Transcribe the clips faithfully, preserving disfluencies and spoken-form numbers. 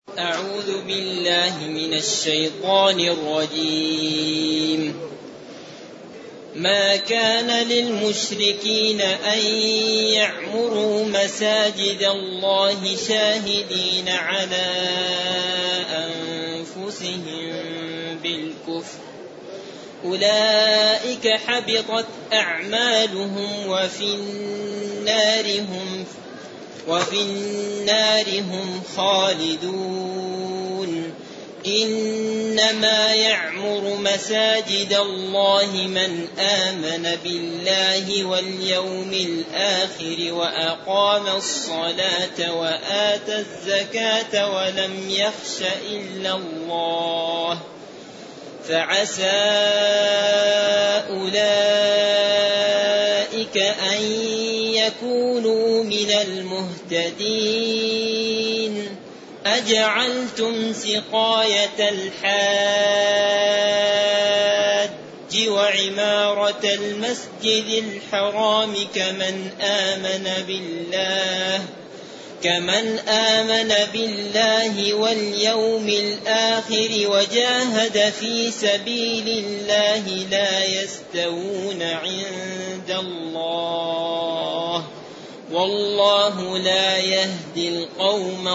أعوذ بالله من الشيطان الرجيم. ما كان للمشركين أن يعمروا مساجد الله شاهدين على أنفسهم بالكفر، أولئك حبطت أعمالهم وفي النار هم وفي النار هم خالدون. إنما يعمر مساجد الله من آمن بالله واليوم الآخر وأقام الصلاة وآتى الزكاة ولم يخش إلا الله، فعسى أولئك أن يكونوا من المهتدين. أجعلتم سقاية الحاج وعمارة المسجد الحرام كمن آمن بالله كمن آمن بالله واليوم الآخر وجاهد في سبيل الله لا يستوون عند الله، والله لا يهدي القوم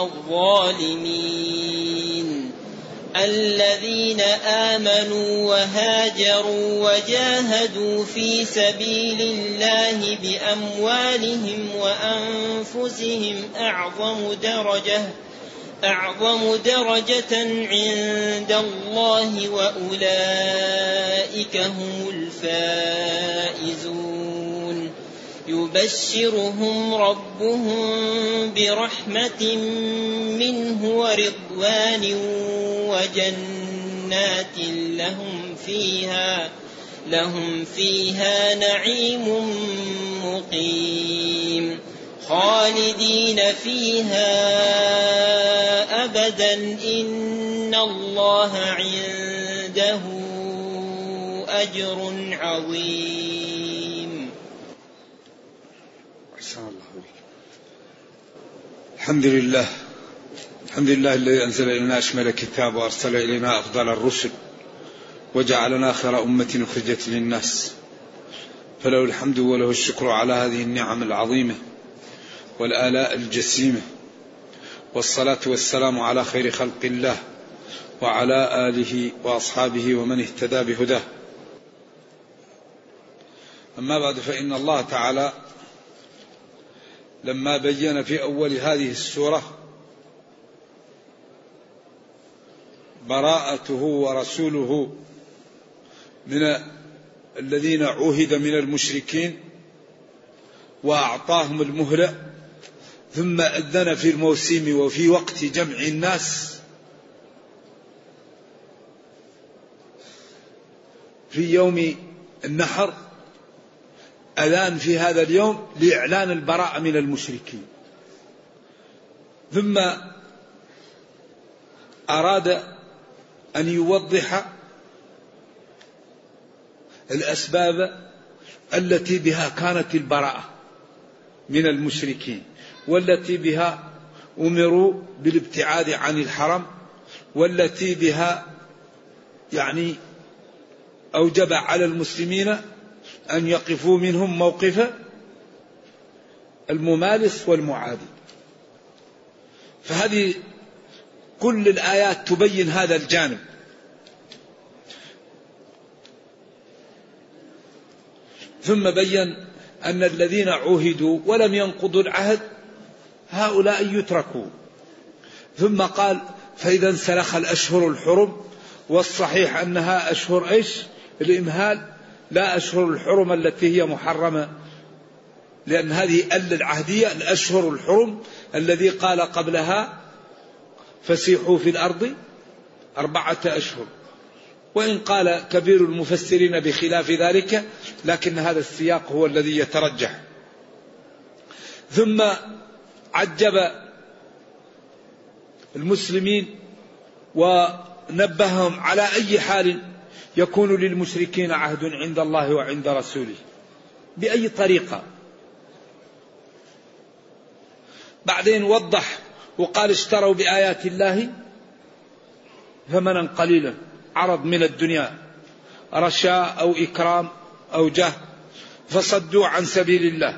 الظالمين. الذين آمنوا وهاجروا وجاهدوا في سبيل الله بأموالهم وأنفسهم أعظم درجة أعظم درجة عند الله، وأولئك هم الفائزون. يبشرهم ربهم برحمة منه ورضوان وجنات لهم فيها لهم فيها نعيم مقيم خالدين فيها أبدا، إن الله عنده أجر عظيم. الحمد لله الحمد لله الذي أنزل إلينا أشمل كتاب وأرسل إلينا أفضل الرسل وجعلنا خير أمة أخرجت للناس، فله الحمد وله الشكر على هذه النعم العظيمة والآلاء الجسيمة، والصلاة والسلام على خير خلق الله وعلى آله وأصحابه ومن اهتدى بهداه. أما بعد، فإن الله تعالى لما بين في أول هذه السورة براءته ورسوله من الذين عوهد من المشركين وأعطاهم المهلة، ثم أذن في الموسم وفي وقت جمع الناس في يوم النحر، أذان في هذا اليوم لإعلان البراءة من المشركين، ثم أراد أن يوضح الأسباب التي بها كانت البراءة من المشركين، والتي بها أمروا بالابتعاد عن الحرم، والتي بها يعني أوجب على المسلمين أن يقفوا منهم موقف الممالس والمعادي. فهذه كل الآيات تبين هذا الجانب. ثم بين أن الذين عوهدوا ولم ينقضوا العهد هؤلاء يتركوا، ثم قال فإذا انسلخ الأشهر الحرم، والصحيح أنها أشهر إيش؟ الإمهال، لا أشهر الحرم التي هي محرمة، لأن هذه ال العهدية الأشهر الحرم الذي قال قبلها فسيحوا في الأرض أربعة أشهر، وإن قال كبير المفسرين بخلاف ذلك، لكن هذا السياق هو الذي يترجح. ثم عجب المسلمين ونبههم على أي حال يكون للمشركين عهد عند الله وعند رسوله، بأي طريقة. بعدين وضح وقال اشتروا بآيات الله ثمنا قليلا، عرض من الدنيا، رشاء أو إكرام أو جاه، فصدوا عن سبيل الله.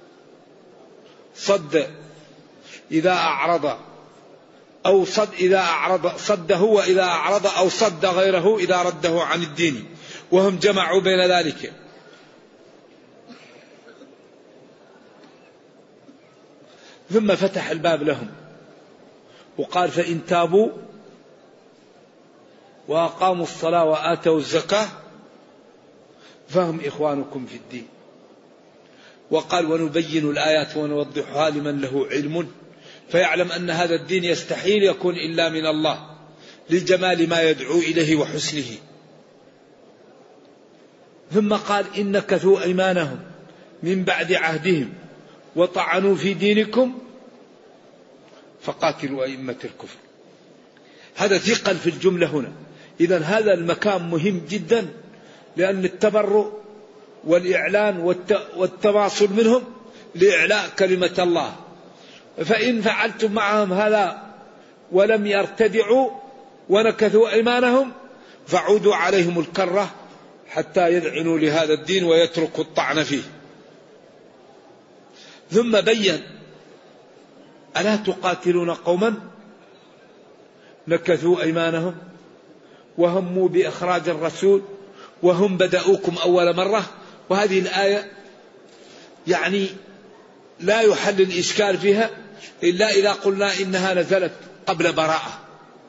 صد إذا أعرض أو صد إذا أعرض صده وإذا أعرض أو صد غيره إذا رده عن الدين، وهم جمعوا بين ذلك. ثم فتح الباب لهم وقال فإن تابوا وأقاموا الصلاة وآتوا الزكاة فهم إخوانكم في الدين. وقال ونبين الآيات ونوضحها لمن له علم فيعلم أن هذا الدين يستحيل يكون إلا من الله لجمال ما يدعو إليه وحسنه. ثم قال إن نكثوا أيمانهم من بعد عهدهم وطعنوا في دينكم فقاتلوا أئمة الكفر. هذا ثقل في الجملة هنا. إذن هذا المكان مهم جدا، لأن التبرؤ والإعلان والتواصل منهم لإعلاء كلمة الله. فإن فعلتم معهم هذا ولم يرتدعوا ونكثوا أيمانهم فعودوا عليهم الكرة حتى يذعنوا لهذا الدين ويتركوا الطعن فيه. ثم بين ألا تقاتلون قوما نكثوا أيمانهم وهموا بإخراج الرسول وهم بدأوكم أول مرة. وهذه الآية يعني لا يحل الإشكال فيها إلا إذا قلنا إنها نزلت قبل براءة،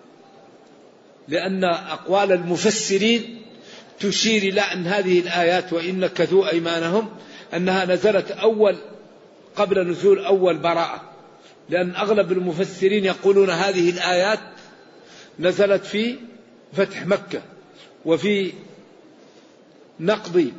لأن أقوال المفسرين تشير إلى أن هذه الآيات وإن نكثوا أيمانهم أنها نزلت أول قبل نزول أول براءة، لأن أغلب المفسرين يقولون هذه الآيات نزلت في فتح مكة وفي نقض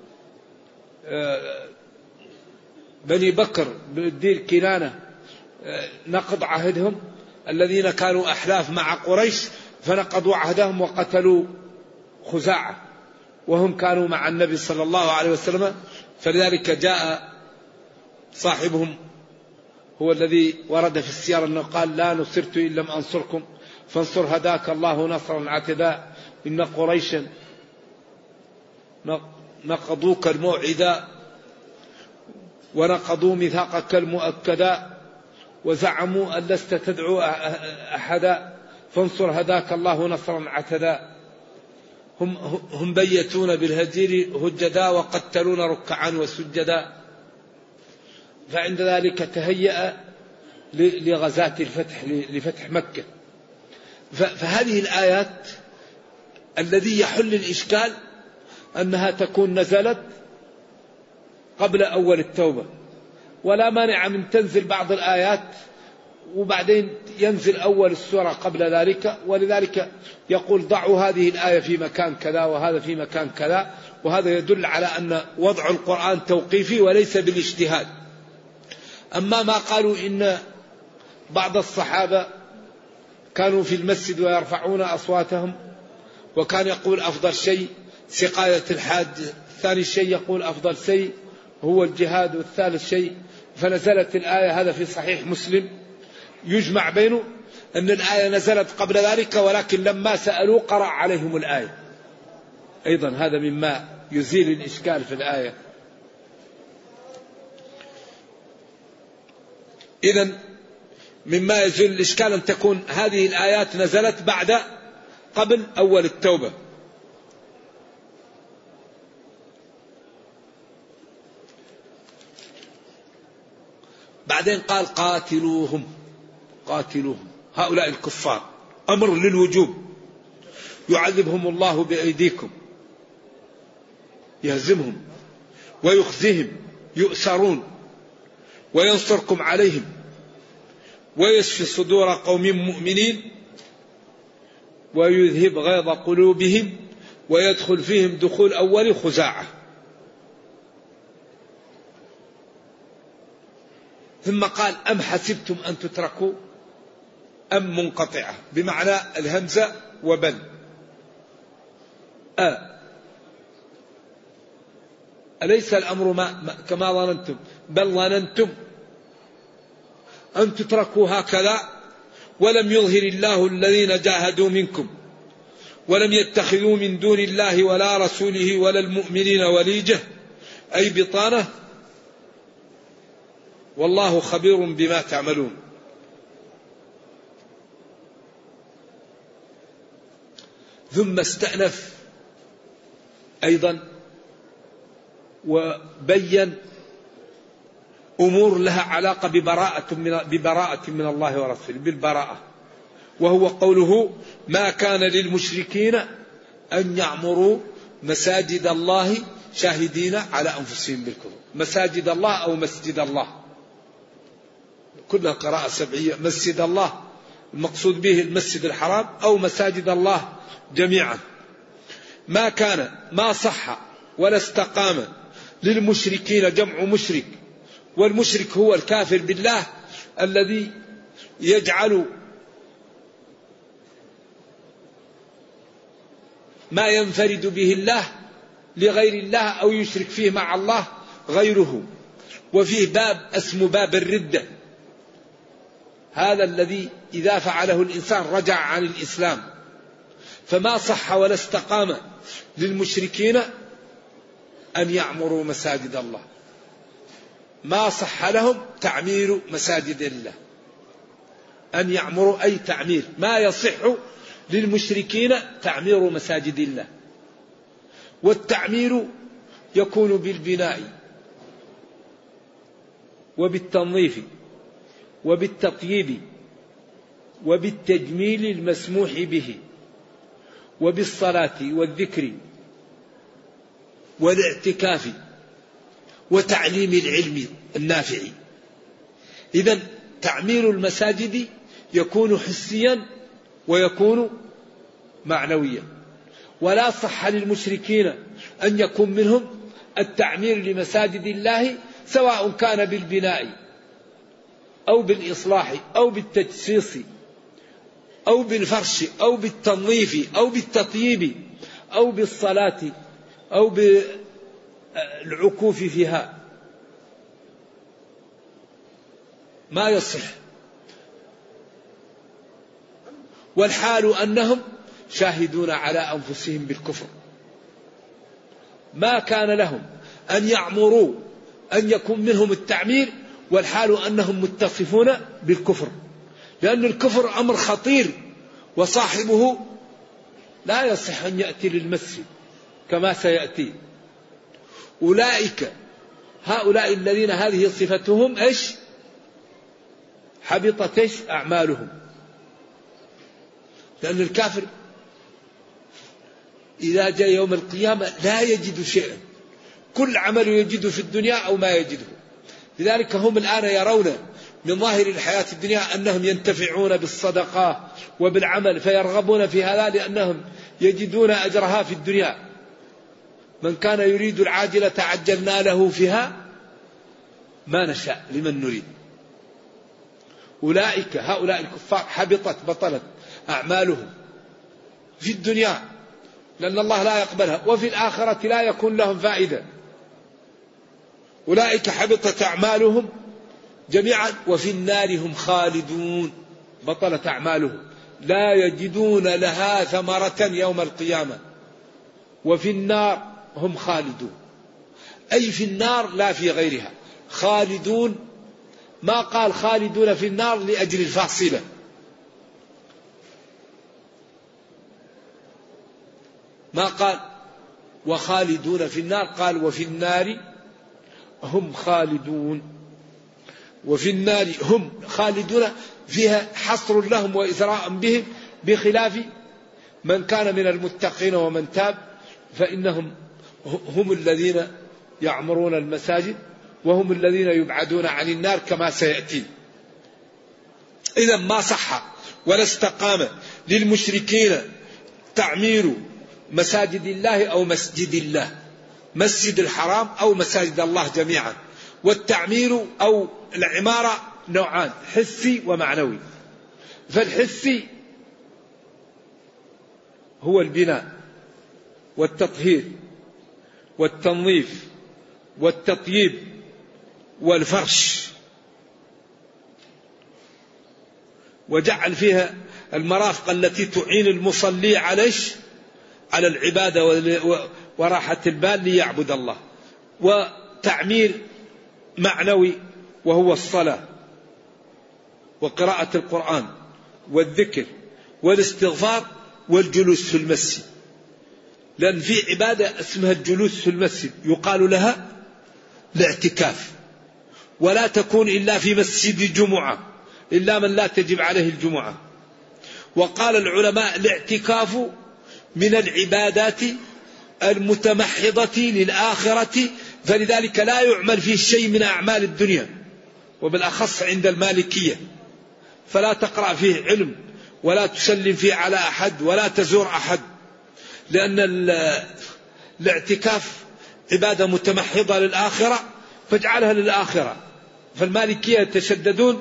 بني بكر بالدير كنانة، نقض عهدهم الذين كانوا أحلاف مع قريش فنقضوا عهدهم وقتلوا خزاعة وهم كانوا مع النبي صلى الله عليه وسلم. فلذلك جاء صاحبهم هو الذي ورد في السير أنه قال لا نصرت إن لم أنصركم فانصر هداك الله نصرا عتدا إن قريشا نقضوك الموعدا ونقضوا ميثاقك المؤكدا وزعموا أن لست تدعو أحدا فانصر هداك الله نصرا عتدا. هم, هم بيتون بالهجير هجدا وقتلون ركعا وسجدا. فعند ذلك تهيأ لغزاة الفتح لفتح مكة. فهذه الآيات الذي يحل الإشكال أنها تكون نزلت قبل أول التوبة، ولا مانع من تنزل بعض الآيات وبعدين ينزل أول السورة قبل ذلك. ولذلك يقول ضعوا هذه الآية في مكان كذا وهذا في مكان كذا، وهذا يدل على أن وضع القرآن توقيفي وليس بالاجتهاد. أما ما قالوا إن بعض الصحابة كانوا في المسجد ويرفعون أصواتهم وكان يقول أفضل شيء سقاية الحاج، ثاني شيء يقول أفضل شيء هو الجهاد، والثالث شيء فنزلت الآية. هذا في صحيح مسلم يجمع بينه أن الآية نزلت قبل ذلك، ولكن لما سألوا قرأ عليهم الآية. أيضا هذا مما يزيل الإشكال في الآية. إذن مما يزيل الإشكال أن تكون هذه الآيات نزلت بعد قبل أول التوبة. بعدين قال قاتلوهم قاتلوهم هؤلاء الكفار، أمر للوجوب، يعذبهم الله بأيديكم، يهزمهم ويخزيهم، يؤسرون وينصركم عليهم ويشفي صدور قوم مؤمنين ويذهب غيظ قلوبهم ويدخل فيهم دخول أول خزاعة. ثم قال أم حسبتم أن تتركوا أم منقطعة بمعنى الهمزة وبل. أه أليس الأمر ما كما ظننتم بل ظننتم أن تتركوا هكذا ولم يظهر الله الذين جاهدوا منكم ولم يتخذوا من دون الله ولا رسوله ولا المؤمنين وليجة أي بطانة والله خبير بما تعملون. ثم استأنف أيضا وبين أمور لها علاقة ببراءة من, ببراءة من الله ورسوله بالبراءة، وهو قوله ما كان للمشركين أن يعمروا مساجد الله شاهدين على أنفسهم بالكفر. مساجد الله أو مسجد الله كلها قراءة سبعية. مسجد الله المقصود به المسجد الحرام أو مساجد الله جميعا. ما كان ما صح ولا استقام للمشركين جمع مشرك، والمشرك هو الكافر بالله الذي يجعل ما ينفرد به الله لغير الله أو يشرك فيه مع الله غيره. وفيه باب اسمه باب الردة، هذا الذي إذا فعله الإنسان رجع عن الإسلام. فما صح ولا استقام للمشركين أن يعمروا مساجد الله، ما صح لهم تعمير مساجد الله. أن يعمروا أي تعمير، ما يصح للمشركين تعمير مساجد الله. والتعمير يكون بالبناء وبالتنظيف وبالتطييب وبالتجميل المسموح به وبالصلاة والذكر والاعتكاف وتعليم العلم النافع. إذن تعمير المساجد يكون حسيا ويكون معنويا. ولا صح للمشركين أن يكون منهم التعمير لمساجد الله سواء كان بالبناء أو بالإصلاح أو بالتجسيس أو بالفرش أو بالتنظيف أو بالتطييب أو بالصلاة أو بالعكوف فيها، ما يصح. والحال أنهم شاهدون على أنفسهم بالكفر. ما كان لهم أن يعمروا أن يكون منهم التعمير والحال أنهم متصفون بالكفر، لأن الكفر أمر خطير وصاحبه لا يصح أن يأتي للمسجد كما سيأتي. أولئك هؤلاء الذين هذه صفتهم إيش؟ حبطت إيش؟ أعمالهم. لأن الكافر إذا جاء يوم القيامة لا يجد شيئا، كل عمل يجده في الدنيا أو ما يجده. لذلك هم الآن يرون من ظاهر الحياة الدنيا أنهم ينتفعون بالصدقة وبالعمل فيرغبون في هذا لأنهم يجدون أجرها في الدنيا. من كان يريد العاجلة عجلنا له فيها ما نشاء لمن نريد. أولئك هؤلاء الكفار حبطت بطلت أعمالهم في الدنيا لأن الله لا يقبلها، وفي الآخرة لا يكون لهم فائدة. أولئك حبطت أعمالهم جميعا وفي النار هم خالدون. بطلت أعمالهم لا يجدون لها ثمرة يوم القيامة. وفي النار هم خالدون أي في النار لا في غيرها. خالدون ما قال خالدون في النار لأجل الفاصلة، ما قال وخالدون في النار، قال وفي النار هم خالدون. وفي النار هم خالدون فيها حصر لهم وإسراء بهم، بخلاف من كان من المتقين ومن تاب فإنهم هم الذين يعمرون المساجد وهم الذين يبعدون عن النار كما سيأتي. إذا ما صح ولا استقام للمشركين تعمير مساجد الله أو مسجد الله، مسجد الحرام أو مساجد الله جميعا. والتعمير أو العمارة نوعان، حسي ومعنوي. فالحسي هو البناء والتطهير والتنظيف والتطييب والفرش. وجعل فيها المرافق التي تعين المصلي عليش على العبادة وراحة البال ليعبد الله، وتعمير معنوي وهو الصلاة وقراءة القرآن والذكر والاستغفار والجلوس في المسجد. لأن في عبادة اسمها الجلوس في المسجد يقال لها الاعتكاف، ولا تكون إلا في مسجد الجمعة إلا من لا تجب عليه الجمعة. وقال العلماء الاعتكاف من العبادات المتمحضة للآخرة، فلذلك لا يعمل فيه شيء من أعمال الدنيا، وبالأخص عند المالكية، فلا تقرأ فيه علم ولا تسلم فيه على أحد ولا تزور أحد، لأن الاعتكاف عبادة متمحضة للآخرة فاجعلها للآخرة. فالمالكية يتشددون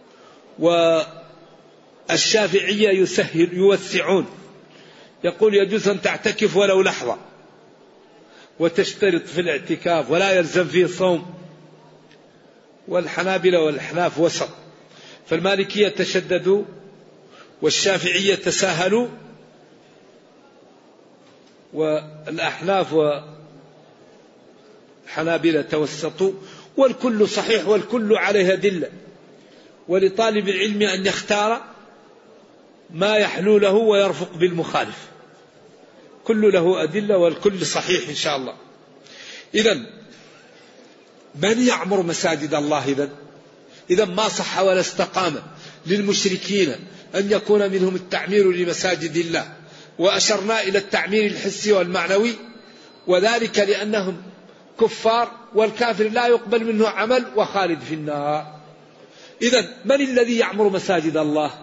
والشافعية يسهل يوسعون، يقول يجوز أن تعتكف ولو لحظة وتشترط في الاعتكاف ولا يلزم فيه صوم. والحنابلة والأحناف وسط، فالمالكية تشددوا والشافعية تساهلوا والأحناف والحنابلة توسطوا، والكل صحيح والكل عليه أدلة. ولطالب العلم أن يختار ما يحلو له ويرفق بالمخالف، كل له أدلة والكل صحيح إن شاء الله. إذن من يعمر مساجد الله؟ إذن إذن ما صح ولا استقام للمشركين أن يكون منهم التعمير لمساجد الله. وأشرنا إلى التعمير الحسي والمعنوي، وذلك لأنهم كفار، والكافر لا يقبل منه عمل وخالد في النار. إذن من الذي يعمر مساجد الله؟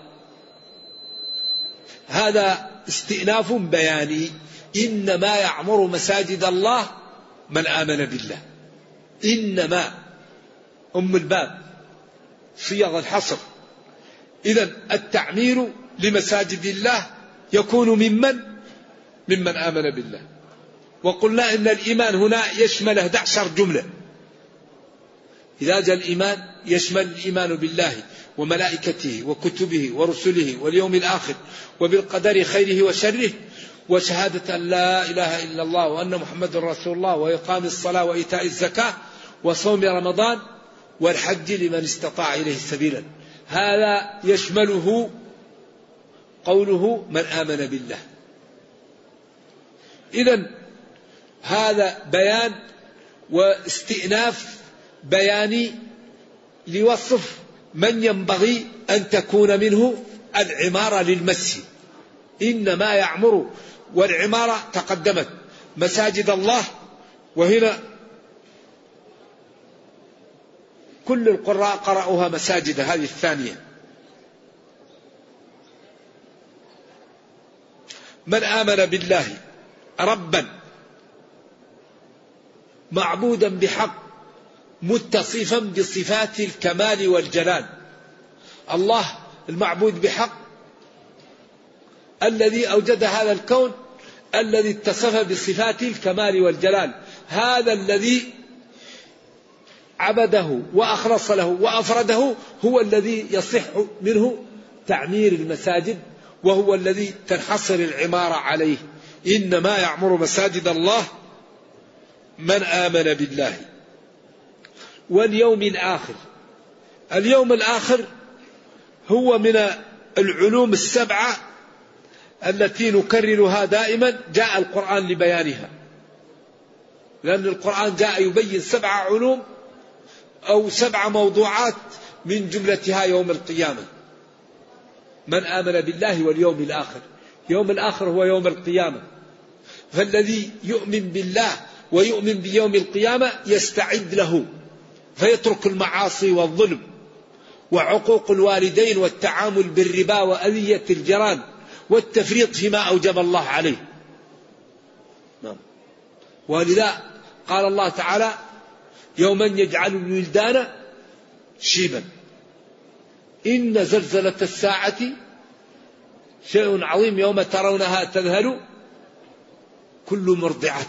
هذا استئناف بياني. إنما يعمر مساجد الله من آمن بالله. إنما أم الباب صيغ الحصر. إذن التعمير لمساجد الله يكون ممن ممن آمن بالله. وقلنا إن الإيمان هنا يشمل أحد عشر جملة. إذا جاء الإيمان يشمل الإيمان بالله وملائكته وكتبه ورسله واليوم الآخر وبالقدر خيره وشره، وشهادة أن لا إله إلا الله وأن محمد رسول الله، وإقام الصلاة وإيتاء الزكاة وصوم رمضان والحج لمن استطاع إليه سبيلا. هذا يشمله قوله من آمن بالله. إذن هذا بيان واستئناف بياني لوصف من ينبغي أن تكون منه العمارة للمسجد. إنما يعمر، والعمارة تقدمت مساجد الله، وهنا كل القراء قرأوها مساجد، هذه الثانية. من آمن بالله ربا معبودا بحق متصفا بصفات الكمال والجلال. الله المعبود بحق الذي أوجد هذا الكون، الذي اتصف بصفات الكمال والجلال، هذا الذي عبده وأخلص له وأفرده هو الذي يصح منه تعمير المساجد، وهو الذي تنحصر العمارة عليه. إنما يعمر مساجد الله من آمن بالله واليوم الآخر. اليوم الآخر هو من العلوم السبعة التي نكررها دائما، جاء القرآن لبيانها، لأن القرآن جاء يبين سبع علوم أو سبع موضوعات من جملتها يوم القيامة. من آمن بالله واليوم الآخر، يوم الآخر هو يوم القيامة، فالذي يؤمن بالله ويؤمن بيوم القيامة يستعد له، فيترك المعاصي والظلم وعقوق الوالدين والتعامل بالربا وأذية الجيران والتفريط فيما أوجب الله عليه. ولذا قال الله تعالى يوما يجعل الولدان شيبا إن زلزلة الساعة شيء عظيم يوم ترونها تذهل كل مرضعة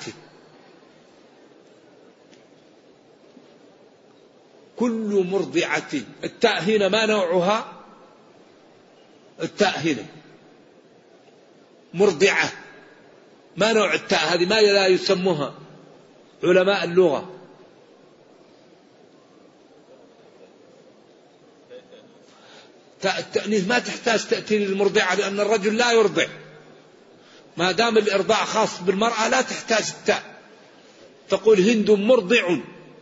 كل مرضعة. التاء هنا ما نوعها؟ التاء هنا مرضعة، ما نوع التاء هذه؟ ما لا يسموها علماء اللغة؟ تاء التأنيث ما تحتاج تأتي للمرضعة، لأن الرجل لا يرضع، ما دام الإرضاع خاص بالمرأة لا تحتاج التاء، تقول هند مرضع،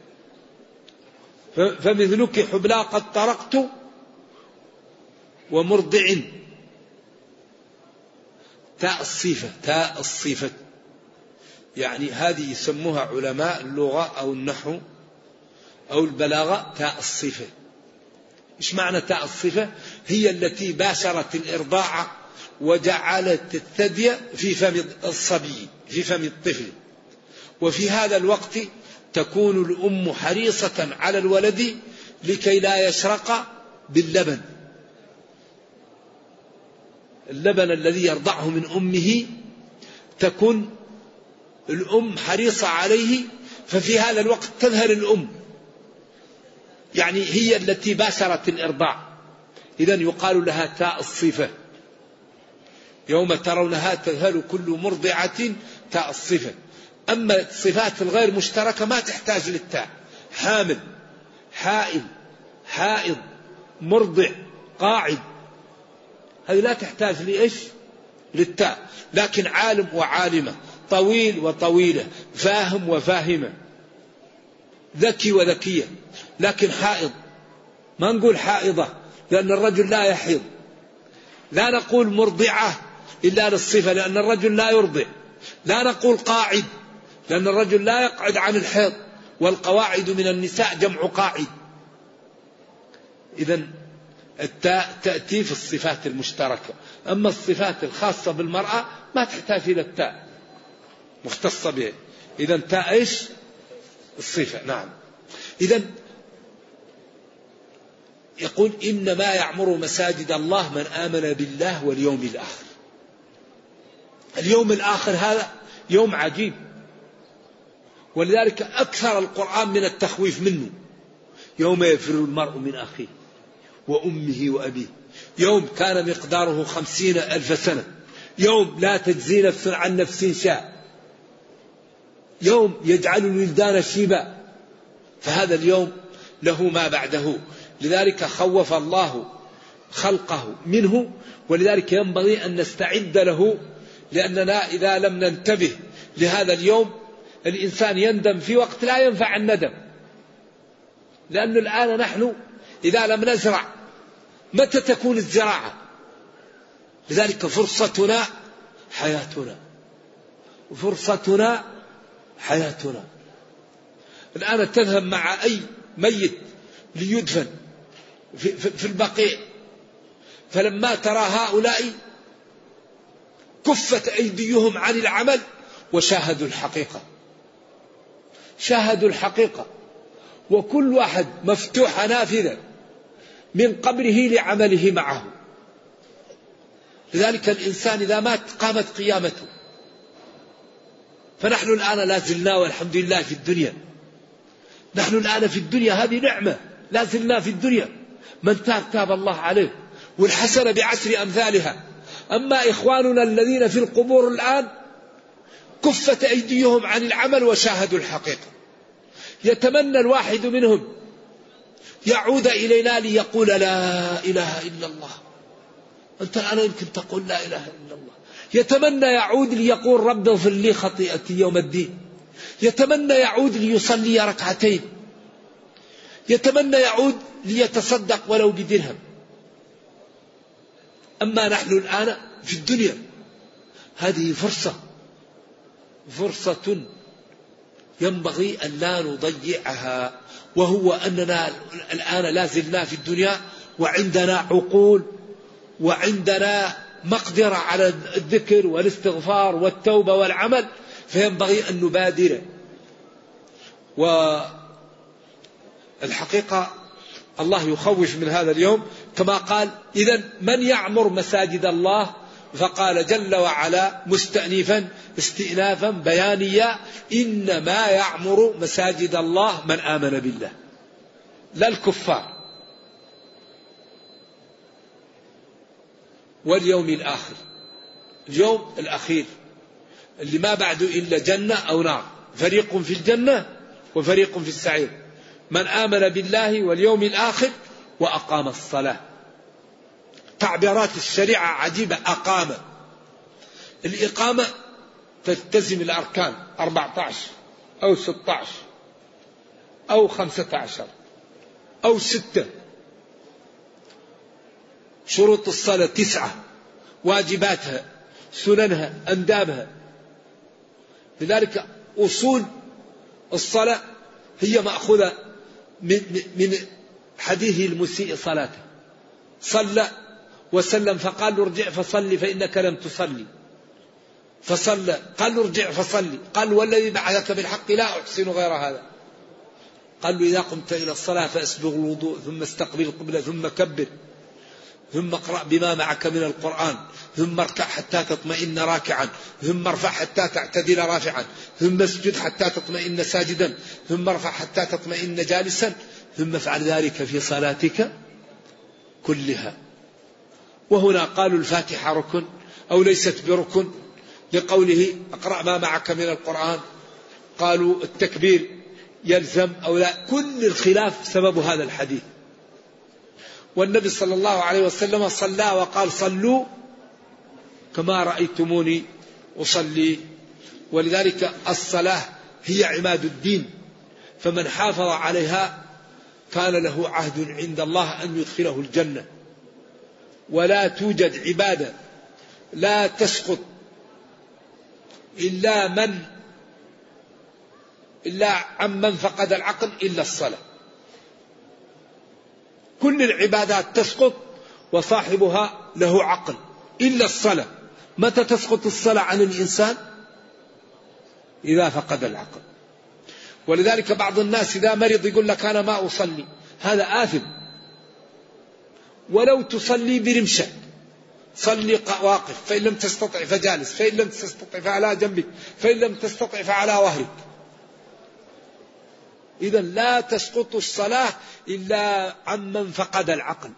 فمثلك حبلى قد طرقت ومرضع. تاء الصفة، تاء الصفة يعني هذه يسموها علماء اللغة أو النحو أو البلاغة تاء الصفة. إيش معنى تاء الصفة؟ هي التي باشرت الإرضاع وجعلت الثدي في فم الصبي، في فم الطفل، وفي هذا الوقت تكون الأم حريصة على الولد لكي لا يشرق باللبن، اللبن الذي يرضعه من أمه تكون الأم حريصة عليه، ففي هذا الوقت تذهل الأم، يعني هي التي باشرت الإرضاع، إذا يقال لها تاء الصفة. يوم ترونها تذهل كل مرضعة، تاء الصفة. أما الصفات الغير مشتركة ما تحتاج للتاء، حامل، حائل، حائض، مرضع، قاعد، هذه لا تحتاج لإيش؟ للتاء. لكن عالم وعالمة، طويل وطويلة، فاهم وفاهمة، ذكي وذكية. لكن حائض ما نقول حائضة لأن الرجل لا يحيض، لا نقول مرضعة إلا للصفة لأن الرجل لا يرضع، لا نقول قاعد لأن الرجل لا يقعد عن الحيض، والقواعد من النساء جمع قاعد. إذن التاء تأتي في الصفات المشتركة، أما الصفات الخاصة بالمرأة ما تحتاج إلى التاء، مختصة به. إذن تاء إيش؟ الصفة. نعم. إذن يقول إنما يعمر مساجد الله من آمن بالله واليوم الآخر. اليوم الآخر هذا يوم عجيب، ولذلك أكثر القرآن من التخويف منه. يوم يفر المرء من أخيه وأمه وأبيه، يوم كان مقداره خمسين ألف سنة، يوم لا تجزي نفس عن نفس شاء، يوم يجعل الولدان شيبا، فهذا اليوم له ما بعده. لذلك خوف الله خلقه منه، ولذلك ينبغي أن نستعد له، لأننا إذا لم ننتبه لهذا اليوم الإنسان يندم في وقت لا ينفع الندم. لأن الآن نحن إذا لم نزرع متى تكون الزراعة؟ لذلك فرصتنا حياتنا، فرصتنا حياتنا. الآن تذهب مع أي ميت ليدفن في, في, في البقيع، فلما ترى هؤلاء كفت أيديهم عن العمل وشاهدوا الحقيقة، شاهدوا الحقيقة، وكل واحد مفتوح نافذة من قبره لعمله معه. لذلك الإنسان إذا مات قامت قيامته. فنحن الآن لا زلنا والحمد لله في الدنيا، نحن الآن في الدنيا، هذه نعمة، لا زلنا في الدنيا. من تاب تاب الله عليه، والحسنة بعشر أمثالها. أما إخواننا الذين في القبور الآن كفت أيديهم عن العمل وشاهدوا الحقيقة. يتمنى الواحد منهم يعود إلينا ليقول لا إله إلا الله. أنت الآن يمكن تقول لا إله إلا الله. يتمنى يعود ليقول رب اغفر لي خطيئتي يوم الدين. يتمنى يعود ليصلي ركعتين. يتمنى يعود ليتصدق ولو بدرهم. أما نحن الآن في الدنيا هذه فرصة، فرصة ينبغي أن لا نضيعها، وهو أننا الآن لا زلنا في الدنيا وعندنا عقول وعندنا مقدرة على الذكر والاستغفار والتوبة والعمل، فينبغي أن نبادر. والحقيقة الله يخوف من هذا اليوم كما قال إذن من يعمر مساجد الله، فقال جل وعلا مستأنفا استئنافا بيانيا إنما يعمر مساجد الله من آمن بالله، لا الكفار. واليوم الآخر، اليوم الأخير اللي ما بعده إلا جنة أو نار، فريق في الجنة وفريق في السعير. من آمن بالله واليوم الآخر وأقام الصلاة. تعبيرات الشريعة عجيبة. أقام، الإقامة تلتزم الأركان أربعة عشر أو ستة عشر أو خمسة عشر أو ستة. شروط الصلاة تسعة، واجباتها، سننها، أندابها. لذلك أصول الصلاة هي مأخوذة من من حديث المسيء صلاته، صلى وسلم فقال له ارجع فصلي فإنك لم تصلي، فصلى، قال له ارجع فصلي، قال والذي بعثك بالحق لا أحسن غير هذا، قال له إذا قمت إلى الصلاة فأسبغ الوضوء ثم استقبل القبلة ثم كبر ثم اقرأ بما معك من القرآن ثم اركع حتى تطمئن راكعا ثم ارفع حتى تعتدل رافعا ثم اسجد حتى تطمئن ساجدا ثم ارفع حتى تطمئن جالسا ثم افعل ذلك في صلاتك كلها. وهنا قالوا الفاتحة ركن أو ليست بركن لقوله اقرأ ما معك من القرآن، قالوا التكبير يلزم أو لا، كل الخلاف سبب هذا الحديث. والنبي صلى الله عليه وسلم صلى وقال صلوا كما رأيتموني أصلي. ولذلك الصلاة هي عماد الدين، فمن حافظ عليها كان له عهد عند الله أن يدخله الجنة. ولا توجد عبادة لا تسقط إلا من إلا عمن فقد العقل إلا الصلاة. كل العبادات تسقط وصاحبها له عقل إلا الصلاة. متى تسقط الصلاة عن الإنسان؟ إذا فقد العقل. ولذلك بعض الناس إذا مرض يقول لك أنا ما أصلي، هذا آثم. ولو تصلي برمشة، صلي واقف، فإن لم تستطع فجالس، فإن لم تستطع فعلى جنبك، فإن لم تستطع فعلى ظهرك. إذا لا تسقط الصلاة إلا عمن فقد العقل.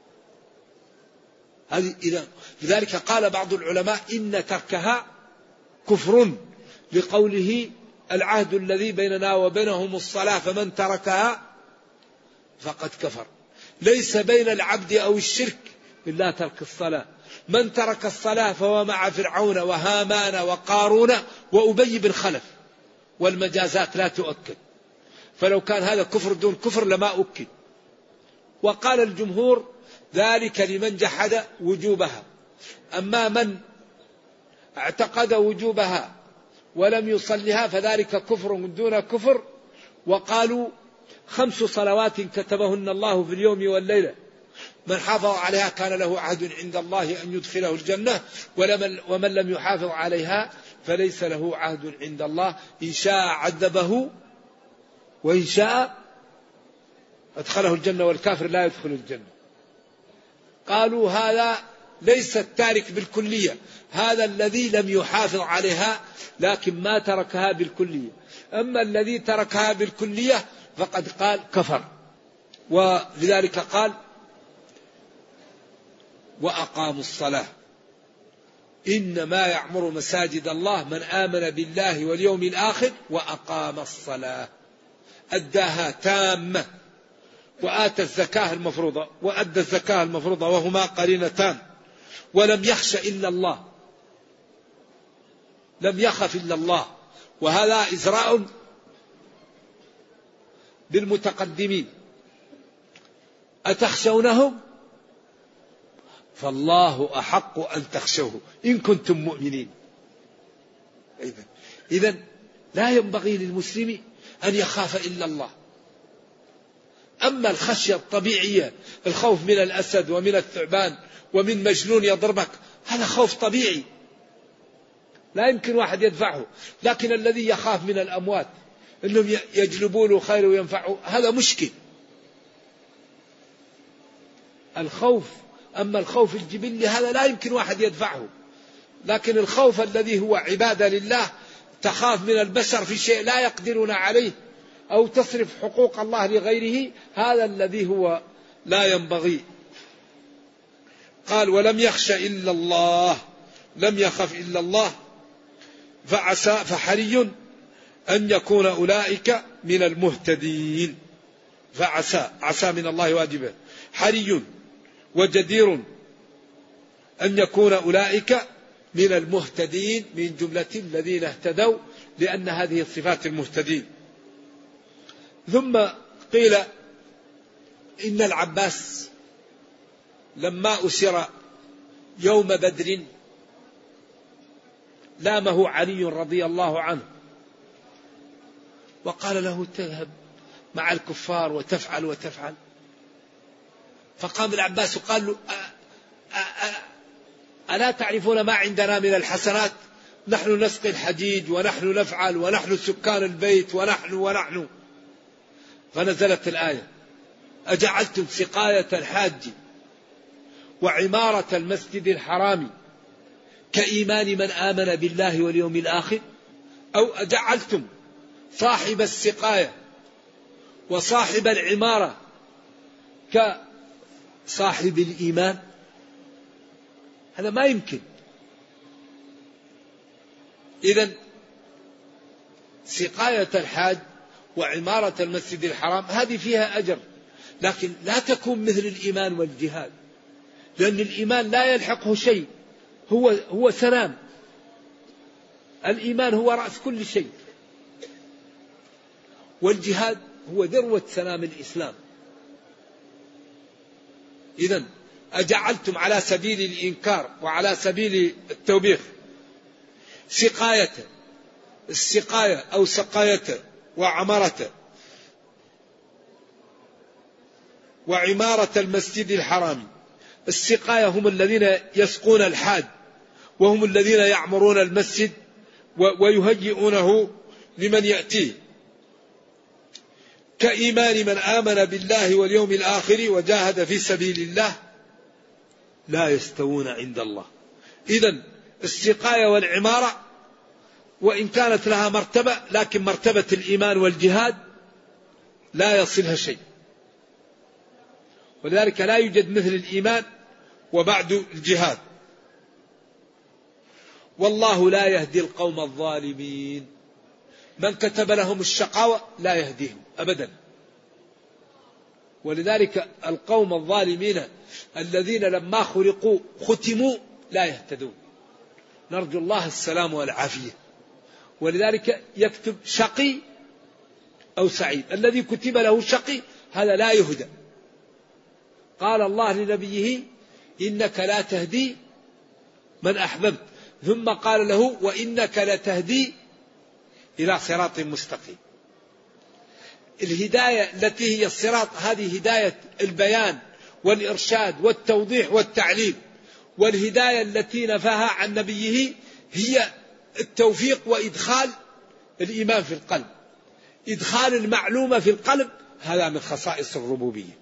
هذه إذا لذلك قال بعض العلماء إن تركها كفر، لقوله العهد الذي بيننا وبينهم الصلاة فمن تركها فقد كفر. ليس بين العبد أو الشرك إلا ترك الصلاة. من ترك الصلاة فهو مع فرعون وهامان وقارون وأبي بن خلف، والمجازات لا تؤكد. فلو كان هذا كفر دون كفر لما أكد. وقال الجمهور ذلك لمن جحد وجوبها. أما من اعتقد وجوبها ولم يصلها فذلك كفر دون كفر. وقالوا خمس صلوات كتبهن الله في اليوم والليلة، من حافظ عليها كان له عهد عند الله أن يدخله الجنة، ومن لم يحافظ عليها فليس له عهد عند الله، إن شاء عذبه وإن شاء أدخله الجنة، والكافر لا يدخل الجنة. قالوا هذا ليس التارك بالكلية، هذا الذي لم يحافظ عليها لكن ما تركها بالكلية. أما الذي تركها بالكلية فقد قال كفر. ولذلك قال وأقاموا الصلاة إنما يعمر مساجد الله من آمن بالله واليوم الآخر وأقام الصلاة، أداها تامة، وآتى الزكاة المفروضة وأدى الزكاة المفروضة، وهما قرينتان. ولم يخش إلا الله، لم يخف إلا الله. وهذا إزراء بالمتقدمين. أتخشونهم؟ فالله أحق أن تخشوه إن كنتم مؤمنين. إذن لا ينبغي للمسلم أن يخاف إلا الله. أما الخشية الطبيعية، الخوف من الأسد ومن الثعبان ومن مجنون يضربك، هذا خوف طبيعي لا يمكن واحد يدفعه. لكن الذي يخاف من الأموات أنهم يجلبوا له خير وينفعه، هذا مشكل. الخوف أما الخوف الجبلي هذا لا يمكن واحد يدفعه. لكن الخوف الذي هو عبادة لله، تخاف من البشر في شيء لا يقدرون عليه أو تصرف حقوق الله لغيره، هذا الذي هو لا ينبغي. قال ولم يخش إلا الله، لم يخف إلا الله، فعسى فحري أن يكون أولئك من المهتدين. فعسى، عسى من الله واجبة، حري وجدير أن يكون أولئك من المهتدين من جملة الذين اهتدوا، لأن هذه الصفات المهتدين. ثم قيل إن العباس لما أسر يوم بدر لامه علي رضي الله عنه وقال له تذهب مع الكفار وتفعل وتفعل. فقام العباس وقال له ألا تعرفون ما عندنا من الحسنات؟ نحن نسقي الحجيج ونحن نفعل ونحن سكان البيت ونحن ونحن. فنزلت الآية أجعلتم سقاية الحاج وعمارة المسجد الحرام كإيمان من آمن بالله واليوم الآخر، أو أجعلتم صاحب السقاية وصاحب العمارة كصاحب الإيمان؟ هذا ما يمكن. إذن سقاية الحاج وعمارة المسجد الحرام هذه فيها أجر، لكن لا تكون مثل الإيمان والجهاد، لأن الإيمان لا يلحقه شيء، هو هو سلام. الإيمان هو رأس كل شيء، والجهاد هو ذروة سلام الإسلام. إذن أجعلتم على سبيل الإنكار وعلى سبيل التوبيخ سقاية، السقاية أو سقاية وعمارة وعمارة المسجد الحرام. السقاية هم الذين يسقون الحاج، وهم الذين يعمرون المسجد ويهيئونه لمن يأتيه، كإيمان من آمن بالله واليوم الآخر وجاهد في سبيل الله لا يستوون عند الله. إذن السقاية والعمارة وإن كانت لها مرتبة، لكن مرتبة الإيمان والجهاد لا يصلها شيء، ولذلك لا يوجد مثل الإيمان وبعد الجهاد. والله لا يهدي القوم الظالمين، من كتب لهم الشقاوة لا يهديهم أبدا. ولذلك القوم الظالمين الذين لما خلقوا ختموا لا يهتدون، نرجو الله السلام والعافية. ولذلك يكتب شقي أو سعيد، الذي كتب له شقي هذا لا يهدى. قال الله لنبيه إنك لا تهدي من أحببت، ثم قال له وإنك لتهدي إلى صراط مستقيم. الهداية التي هي الصراط هذه هداية البيان والإرشاد والتوضيح والتعليم، والهداية التي نفاها عن نبيه هي التوفيق وإدخال الإيمان في القلب. إدخال المعلومة في القلب هذا من خصائص الربوبية.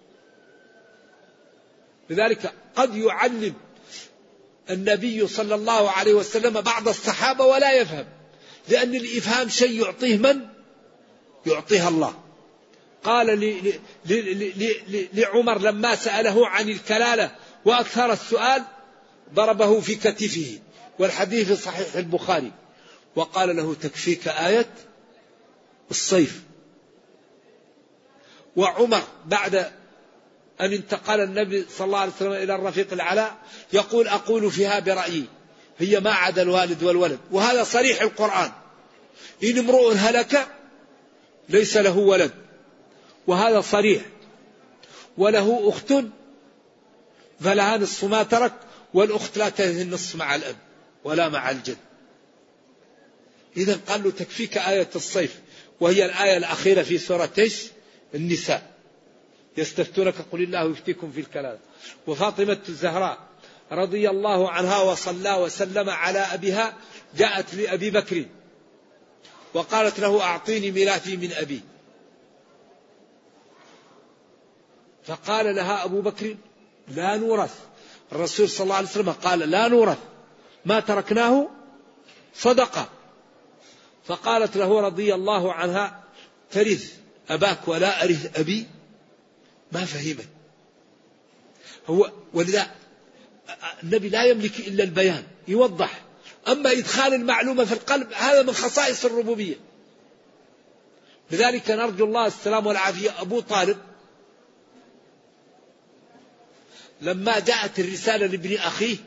لذلك قد يعلم النبي صلى الله عليه وسلم بعض الصحابة ولا يفهم، لأن الإفهام شيء يعطيه من؟ يعطيها الله. قال لعمر لما سأله عن الكلالة وأكثر السؤال ضربه في كتفه، والحديث في صحيح البخاري، وقال له تكفيك آية الصيف. وعمر بعد أن انتقل النبي صلى الله عليه وسلم إلى الرفيق الأعلى يقول أقول فيها برأيي هي ما عدا الوالد والولد، وهذا صريح القرآن. إن امرؤ هلك ليس له ولد، وهذا صريح، وله أخت فلها نصف ما ترك، والأخت لا تهي النصف مع الأب ولا مع الجد. إذا قال له تكفيك آية الصيف، وهي الآية الأخيرة في سورة النساء، يستفتونك قل الله يفتيكم في الكلالة. وفاطمة الزهراء رضي الله عنها وصلى وسلم على أبيها جاءت لأبي بكر وقالت له أعطيني ميراثي من أبي، فقال لها أبو بكر لا نورث. الرسول صلى الله عليه وسلم قال لا نورث، ما تركناه صدقة. فقالت له رضي الله عنها ترث أباك ولا أرث أبي؟ ما فهمت. هو ولذا النبي لا يملك إلا البيان، يوضح. أما إدخال المعلومة في القلب هذا من خصائص الربوبية. لذلك نرجو الله السلام والعافية. أبو طالب لما جاءت الرسالة لابن أخيه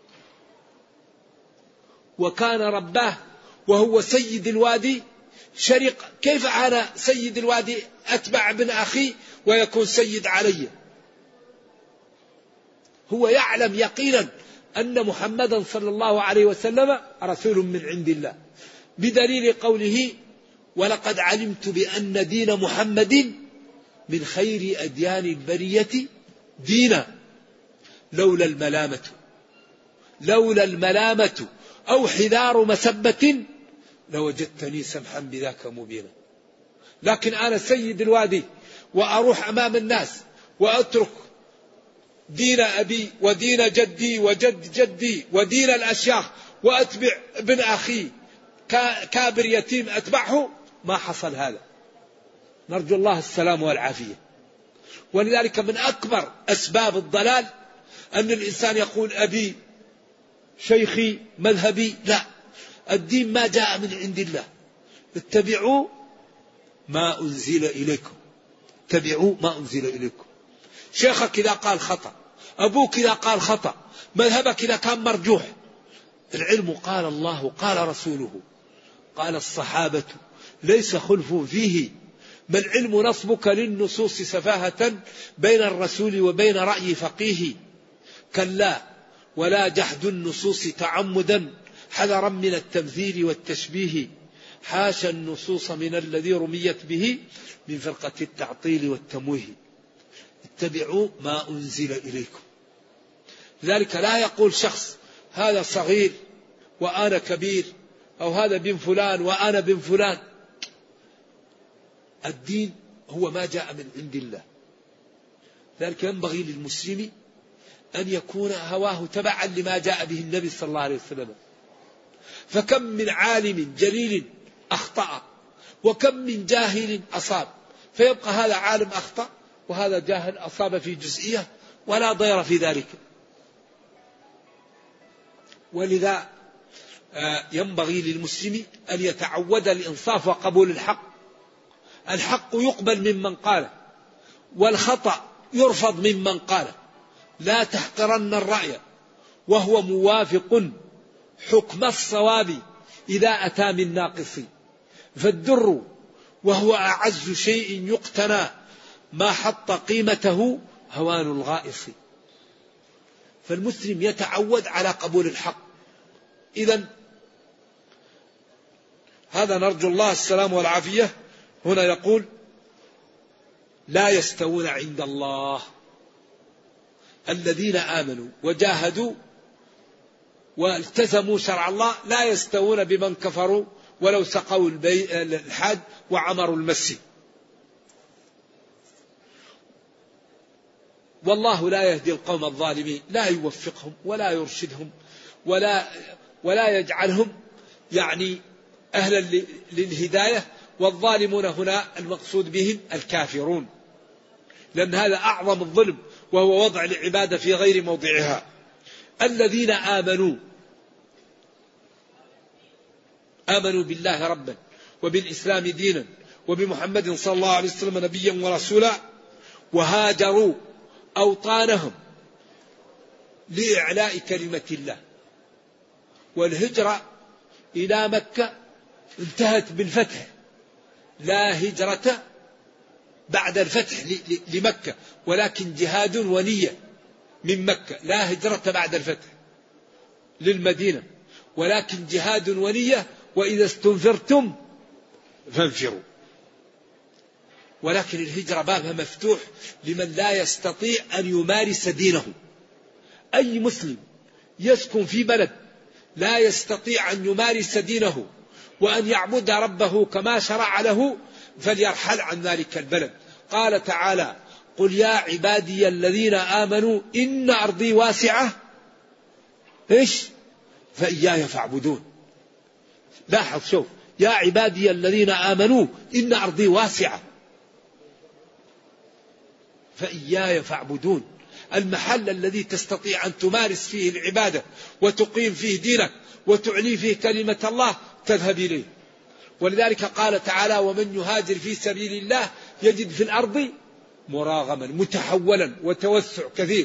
وكان رباه وهو سيد الوادي شرق، كيف أنا سيد الوادي أتبع ابن أخي ويكون سيد علي؟ هو يعلم يقينا أن محمدا صلى الله عليه وسلم رسول من عند الله، بدليل قوله ولقد علمت بأن دين محمد من خير أديان البرية دينا لولا الملامة لولا الملامة أو حذار مسبة لوجدتني سمحا بذاك مبينا. لكن أنا سيد الوادي وأروح أمام الناس وأترك دين أبي ودين جدي وجد جدي ودين الأشياخ وأتبع ابن أخي كابر يتيم أتبعه، ما حصل هذا. نرجو الله السلام والعافية. ولذلك من أكبر أسباب الضلال أن الإنسان يقول أبي شيخي مذهبي. لا، الدين ما جاء من عند الله. اتبعوا ما أنزل إليكم اتبعوا ما أنزل إليكم. شيخك إذا قال خطأ، أبوك إذا قال خطأ، مذهبك إذا كان مرجوح، العلم قال الله قال رسوله قال الصحابة ليس خلف فيه، ما العلم نصبك للنصوص سفاهة بين الرسول وبين رأي فقيه. كلا ولا جحد النصوص تعمدا حذرا من التمثيل والتشبيه، حاشا النصوص من الذي رميت به من فرقة التعطيل والتمويه. اتبعوا ما أنزل إليكم. لذلك لا يقول شخص هذا صغير وأنا كبير، أو هذا بن فلان وأنا بن فلان. الدين هو ما جاء من عند الله. ذلك ينبغي للمسلم أن يكون هواه تبعا لما جاء به النبي صلى الله عليه وسلم. فكم من عالم جليل أخطأ وكم من جاهل أصاب، فيبقى هذا عالم أخطأ وهذا جاهل أصاب في جزئية ولا ضير في ذلك. ولذا ينبغي للمسلم أن يتعود الإنصاف وقبول الحق. الحق يقبل ممن قاله والخطأ يرفض ممن قاله. لا تحقرن الرأي وهو موافق حكم الصواب إذا أتى من ناقص، فالدر وهو أعز شيء يقتنى ما حط قيمته هوان الغائص. فالمسلم يتعود على قبول الحق. إذن هذا نرجو الله السلام والعافية. هنا يقول لا يستوون عند الله الذين آمنوا وجاهدوا والتزموا شرع الله، لا يستوون بمن كفروا ولو سقوا الحاد وعمروا المسجد. والله لا يهدي القوم الظالمين، لا يوفقهم ولا يرشدهم ولا ولا يجعلهم يعني أهلا للهداية. والظالمون هنا المقصود بهم الكافرون، لأن هذا أعظم الظلم وهو وضع العبادة في غير موضعها. الذين آمنوا آمنوا بالله ربا وبالإسلام دينا وبمحمد صلى الله عليه وسلم نبيا ورسولا، وهاجروا أوطانهم لإعلاء كلمة الله. والهجرة إلى مكة انتهت بالفتح، لا هجرة بعد الفتح لمكة، ولكن جهاد ونية من مكة. لا هجرة بعد الفتح للمدينة، ولكن جهاد ونية. وإذا استنفرتم فانفروا. ولكن الهجرة بابها مفتوح لمن لا يستطيع أن يمارس دينه. أي مسلم يسكن في بلد لا يستطيع أن يمارس دينه وأن يعبد ربه كما شرع له فليرحل عن ذلك البلد. قال تعالى قل يا عبادي الذين آمنوا إن أرضي واسعة إيش فإياي فاعبدون. لاحظ شوف، يا عبادي الذين آمنوا إن أرضي واسعة فإياي فاعبدون. المحل الذي تستطيع أن تمارس فيه العبادة وتقيم فيه دينك وتعلي فيه كلمة الله تذهب إليه. ولذلك قال تعالى ومن يهاجر في سبيل الله يجد في الأرض مراغما متحولا وتوسع كثير.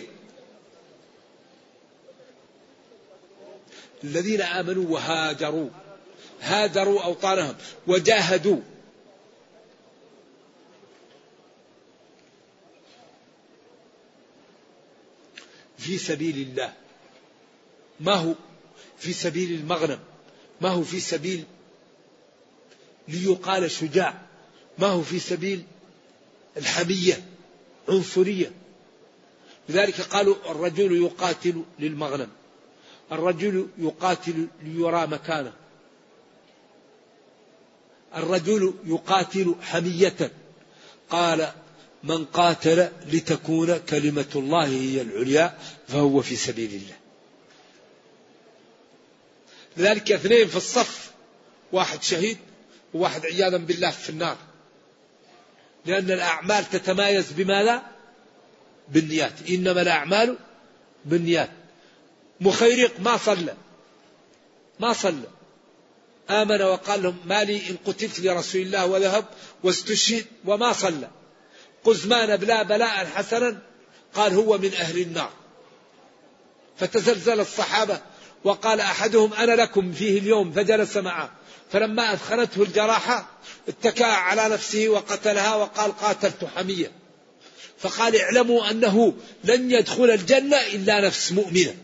الذين آمنوا وهاجروا هاجروا أوطانهم وجاهدوا في سبيل الله. ما هو في سبيل المغنم، ما هو في سبيل ليقال شجاع، ما هو في سبيل الحمية عنصرية. لذلك قالوا الرجل يقاتل للمغنم، الرجل يقاتل ليرى مكانه، الرجل يقاتل حمية. قال من قاتل لتكون كلمة الله هي العليا فهو في سبيل الله. لذلك اثنين في الصف، واحد شهيد وواحد عياذا بالله في النار، لأن الأعمال تتمايز بماذا؟ بالنيات، إنما الأعمال بالنيات. مخيرق ما صلى ما صلى آمن وقال لهم ما لي إن قتلت لرسول الله وذهب واستشهد وما صلى. قزمان بلا بلاء حسنا قال هو من أهل النار. فتزلزل الصحابة وقال أحدهم أنا لكم فيه اليوم، فجلس معه، فلما أثخنته الجراحة اتكأ على نفسه وقتلها وقال قاتلت حمية. فقال اعلموا أنه لن يدخل الجنة إلا نفس مؤمنة،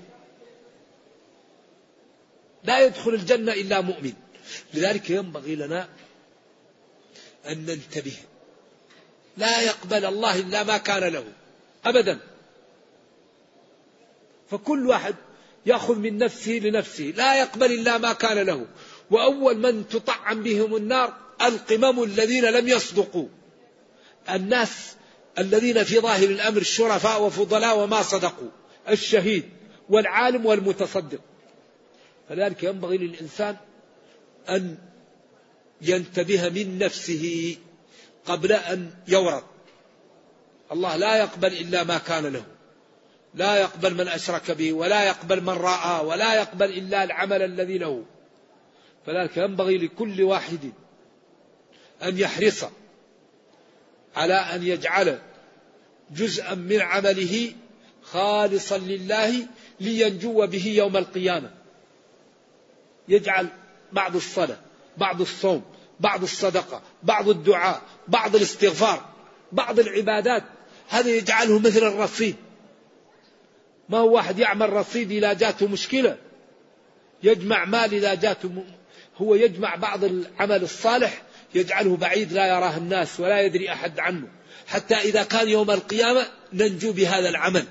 لا يدخل الجنة إلا مؤمن. لذلك ينبغي لنا أن ننتبه، لا يقبل الله إلا ما كان له أبدا. فكل واحد يأخذ من نفسه لنفسه، لا يقبل إلا ما كان له. وأول من تطعم بهم النار القمم الذين لم يصدقوا، الناس الذين في ظاهر الأمر الشرفاء وفضلاء وما صدقوا، الشهيد والعالم والمتصدق. فذلك ينبغي للإنسان أن ينتبه من نفسه قبل أن يورط. الله لا يقبل إلا ما كان له، لا يقبل من أشرك به، ولا يقبل من رأى، ولا يقبل إلا العمل الذي له. فذلك ينبغي لكل واحد أن يحرص على أن يجعل جزءا من عمله خالصا لله لينجو به يوم القيامة. يجعل بعض الصلاة، بعض الصوم، بعض الصدقة، بعض الدعاء، بعض الاستغفار، بعض العبادات، هذا يجعله مثل الرصيد. ما هو واحد يعمل رصيد إذا جاته مشكلة، يجمع مال إذا جاته م... هو يجمع بعض العمل الصالح يجعله بعيد لا يراه الناس ولا يدري أحد عنه، حتى إذا كان يوم القيامة ننجو بهذا العمل.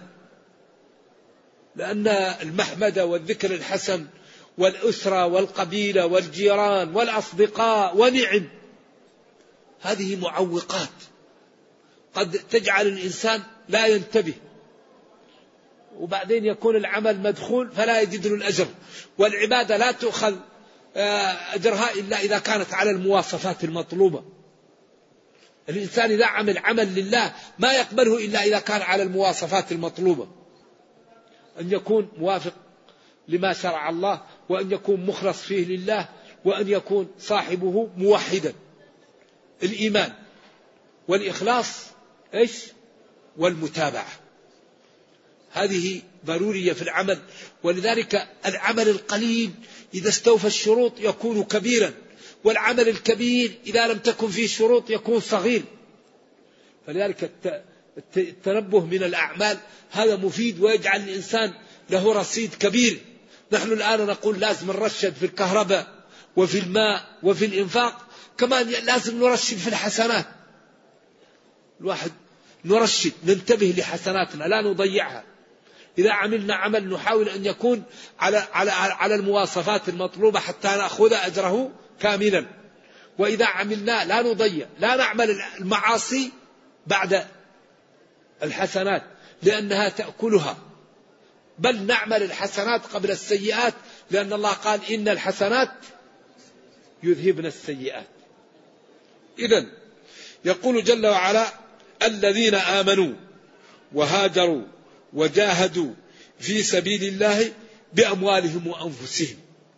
لأن المحمدة والذكر الحسن والأسرة والقبيلة والجيران والأصدقاء ونعم، هذه معوقات قد تجعل الإنسان لا ينتبه، وبعدين يكون العمل مدخول فلا يجد له الأجر. والعبادة لا تؤخذ أجرها إلا إذا كانت على المواصفات المطلوبة. الإنسان إذا عمل عمل لله ما يقبله إلا إذا كان على المواصفات المطلوبة، أن يكون موافق لما شرع الله، وأن يكون مخلص فيه لله، وأن يكون صاحبه موحدا. الإيمان والإخلاص إيش؟ والمتابعة، هذه ضرورية في العمل. ولذلك العمل القليل إذا استوفى الشروط يكون كبيرا، والعمل الكبير إذا لم تكن فيه شروط يكون صغير. فلذلك التنبه من الأعمال هذا مفيد ويجعل الإنسان له رصيد كبير. نحن الآن نقول لازم نرشد في الكهرباء وفي الماء وفي الإنفاق، كمان لازم نرشد في الحسنات. الواحد نرشد، ننتبه لحسناتنا لا نضيعها. إذا عملنا عمل نحاول أن يكون على على على المواصفات المطلوبة حتى نأخذ أجره كاملا. وإذا عملنا لا نضيع، لا نعمل المعاصي بعد الحسنات لأنها تأكلها، بل نعمل الحسنات قبل السيئات، لأن الله قال إن الحسنات يذهبن السيئات. إذن يقول جل وعلا الذين آمنوا وهاجروا وجاهدوا في سبيل الله بأموالهم وأنفسهم.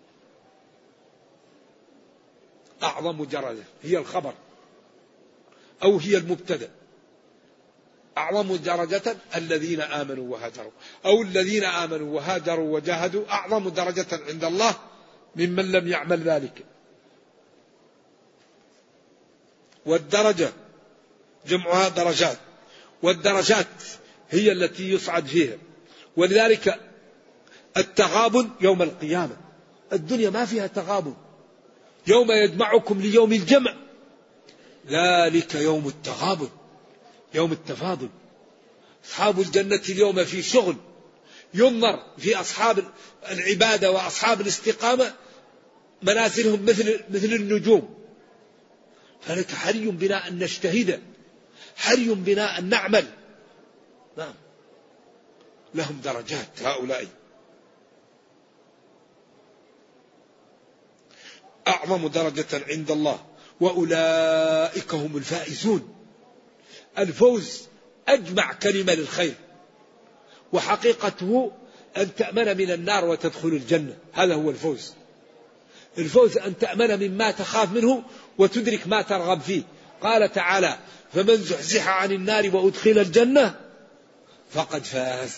أعظم درجة هي الخبر أو هي المبتدأ. أعظم درجة الذين آمنوا وهاجروا، أو الذين آمنوا وهاجروا وجاهدوا أعظم درجة عند الله ممن لم يعمل ذلك. والدرجة جمعها درجات، والدرجات هي التي يصعد فيها. ولذلك التغابن يوم القيامة، الدنيا ما فيها تغابن. يوم يجمعكم ليوم الجمع ذلك يوم التغابن، يوم التفاضل. أصحاب الجنة اليوم في شغل، ينظر في أصحاب العبادة وأصحاب الاستقامة منازلهم مثل مثل النجوم. فلك حري بنا أن نجتهد، حري بنا أن نعمل. نعم، لهم درجات هؤلاء. أعظم درجة عند الله وأولئك هم الفائزون. الفوز أجمع كلمة للخير، وحقيقته أن تأمن من النار وتدخل الجنة، هذا هو الفوز. الفوز أن تأمن مما تخاف منه وتدرك ما ترغب فيه. قال تعالى: فمن زحزح عن النار وأدخل الجنة فقد فاز.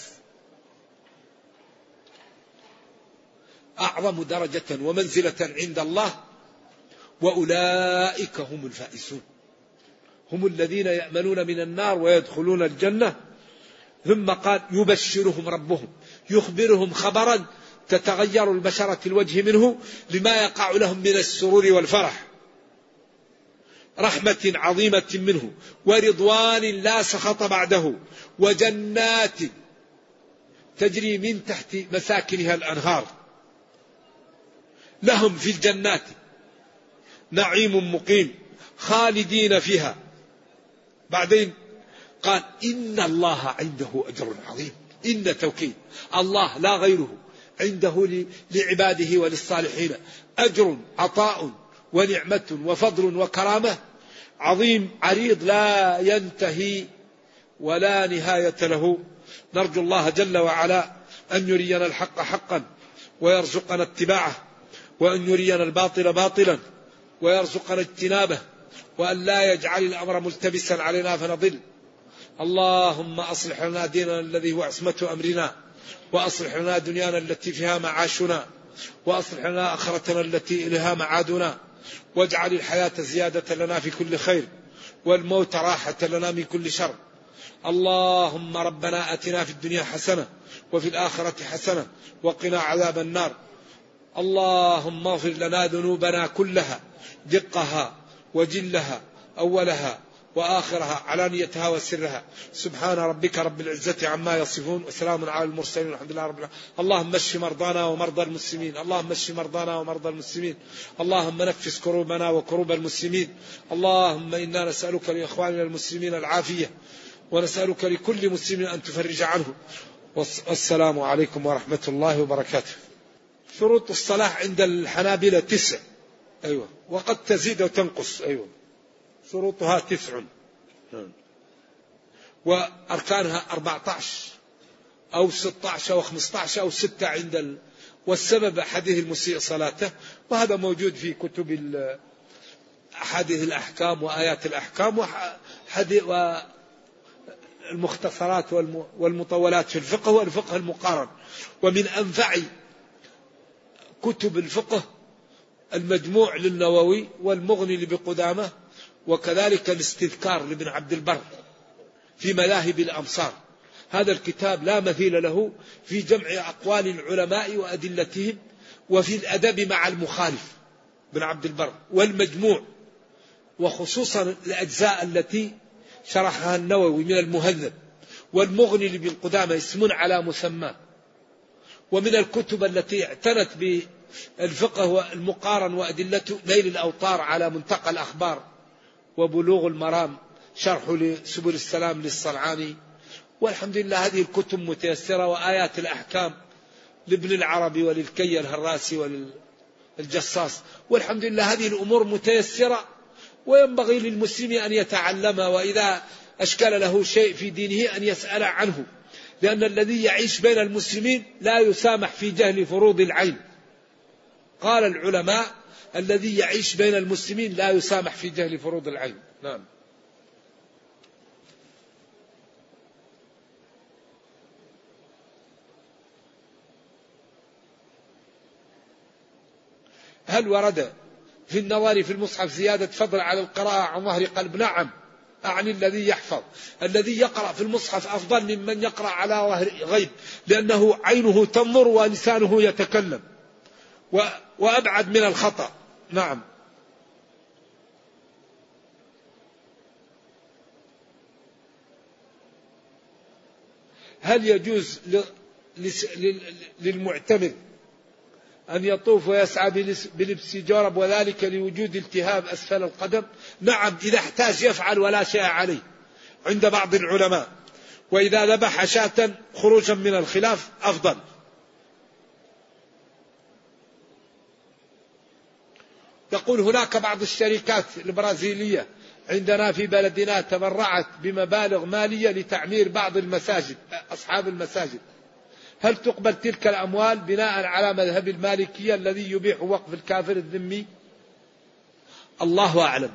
أعظم درجة ومنزلة عند الله وأولئك هم الفائزون، هم الذين يأمنون من النار ويدخلون الجنة. ثم قال: يبشرهم ربهم، يخبرهم خبرا تتغير البشرة الوجه منه لما يقع لهم من السرور والفرح، رحمة عظيمة منه، ورضوان لا سخط بعده، وجنات تجري من تحت مساكنها الأنهار، لهم في الجنات نعيم مقيم خالدين فيها. بعدين قال: إن الله عنده أجر عظيم. إن توكيد، الله لا غيره، عنده لعباده وللصالحين أجر، عطاء ونعمة وفضل وكرامة عظيم عريض لا ينتهي ولا نهاية له. نرجو الله جل وعلا أن يرينا الحق حقا ويرزقنا اتباعه، وأن يرينا الباطل باطلا ويرزقنا اجتنابه، وأن لا يجعل الأمر ملتبسا علينا فنضل. اللهم أصلح لنا ديننا الذي هو عصمة أمرنا، وأصلح لنا دنيانا التي فيها معاشنا، وأصلح لنا آخرتنا التي إليها معادنا، واجعل الحياة زيادة لنا في كل خير، والموت راحة لنا من كل شر. اللهم ربنا آتنا في الدنيا حسنة وفي الآخرة حسنة وقنا عذاب النار. اللهم اغفر لنا ذنوبنا كلها، دقها وجلها، أولها وآخرها، علانيتها وسرها. سبحان ربك رب العزة عما يصفون، وسلام على المرسلين، والحمد لله رب العالمين. اللهم اشف مرضانا ومرضى المسلمين، اللهم اشف مرضانا ومرضى المسلمين، اللهم نفس كروبنا وكروب المسلمين. اللهم إنا نسألك لإخواننا المسلمين العافية، ونسألك لكل مسلم أن تفرج عنه. والسلام عليكم ورحمة الله وبركاته. شروط الصلاة عند الحنابلة تسع، أيوة، وقد تزيد وتنقص، أيوة، شروطها تسع، وأركانها أربعة عشر أو ستة عشر أو خمسة عشر أو ستة عند ال... والسبب حديث المسيء صلاته، وهذا موجود في كتب أحاديث الأحكام وآيات الأحكام وحديث والمختصرات والمطولات في الفقه والفقه المقارن. ومن أنفع كتب الفقه المجموع للنووي والمغني لبقدامة، وكذلك الاستذكار لابن عبد البر في ملاهب الأمصار. هذا الكتاب لا مثيل له في جمع أقوال العلماء وأدلتهم، وفي الأدب مع المخالف ابن عبد البر، والمجموع، وخصوصا الأجزاء التي شرحها النووي من المهذب، والمغني لابن قدامة اسم على مسمى. ومن الكتب التي اعتنت بالفقه المقارن وأدلته نيل الأوطار على منتقى الأخبار، وبلوغ المرام شرح لسبل السلام للصنعاني. والحمد لله هذه الكتب متيسرة. وآيات الأحكام لابن العربي وللكي الهراسي والجصاص. والحمد لله هذه الأمور متيسرة، وينبغي للمسلم أن يتعلمها، وإذا أشكل له شيء في دينه أن يسأل عنه، لأن الذي يعيش بين المسلمين لا يسامح في جهل فروض العين. قال العلماء الذي يعيش بين المسلمين لا يسامح في جهل فروض العين. نعم. هل ورد في النظر في المصحف زيادة فضل على القراءة عن ظهر قلب؟ نعم، أعني الذي يحفظ. الذي يقرأ في المصحف أفضل ممن يقرأ على ظهر غيب، لأنه عينه تنظر ولسانه يتكلم، وأبعد من الخطأ. نعم. هل يجوز للمعتمر أن يطوف ويسعى بلبس جورب وذلك لوجود التهاب أسفل القدم؟ نعم، إذا احتاج يفعل ولا شيء عليه عند بعض العلماء. وإذا ذبح شاة خروجا من الخلاف أفضل. يقول هناك بعض الشركات البرازيلية عندنا في بلدنا تبرعت بمبالغ مالية لتعمير بعض المساجد، أصحاب المساجد. هل تقبل تلك الأموال بناء على مذهب المالكية الذي يبيح وقف الكافر الذمي؟ الله أعلم.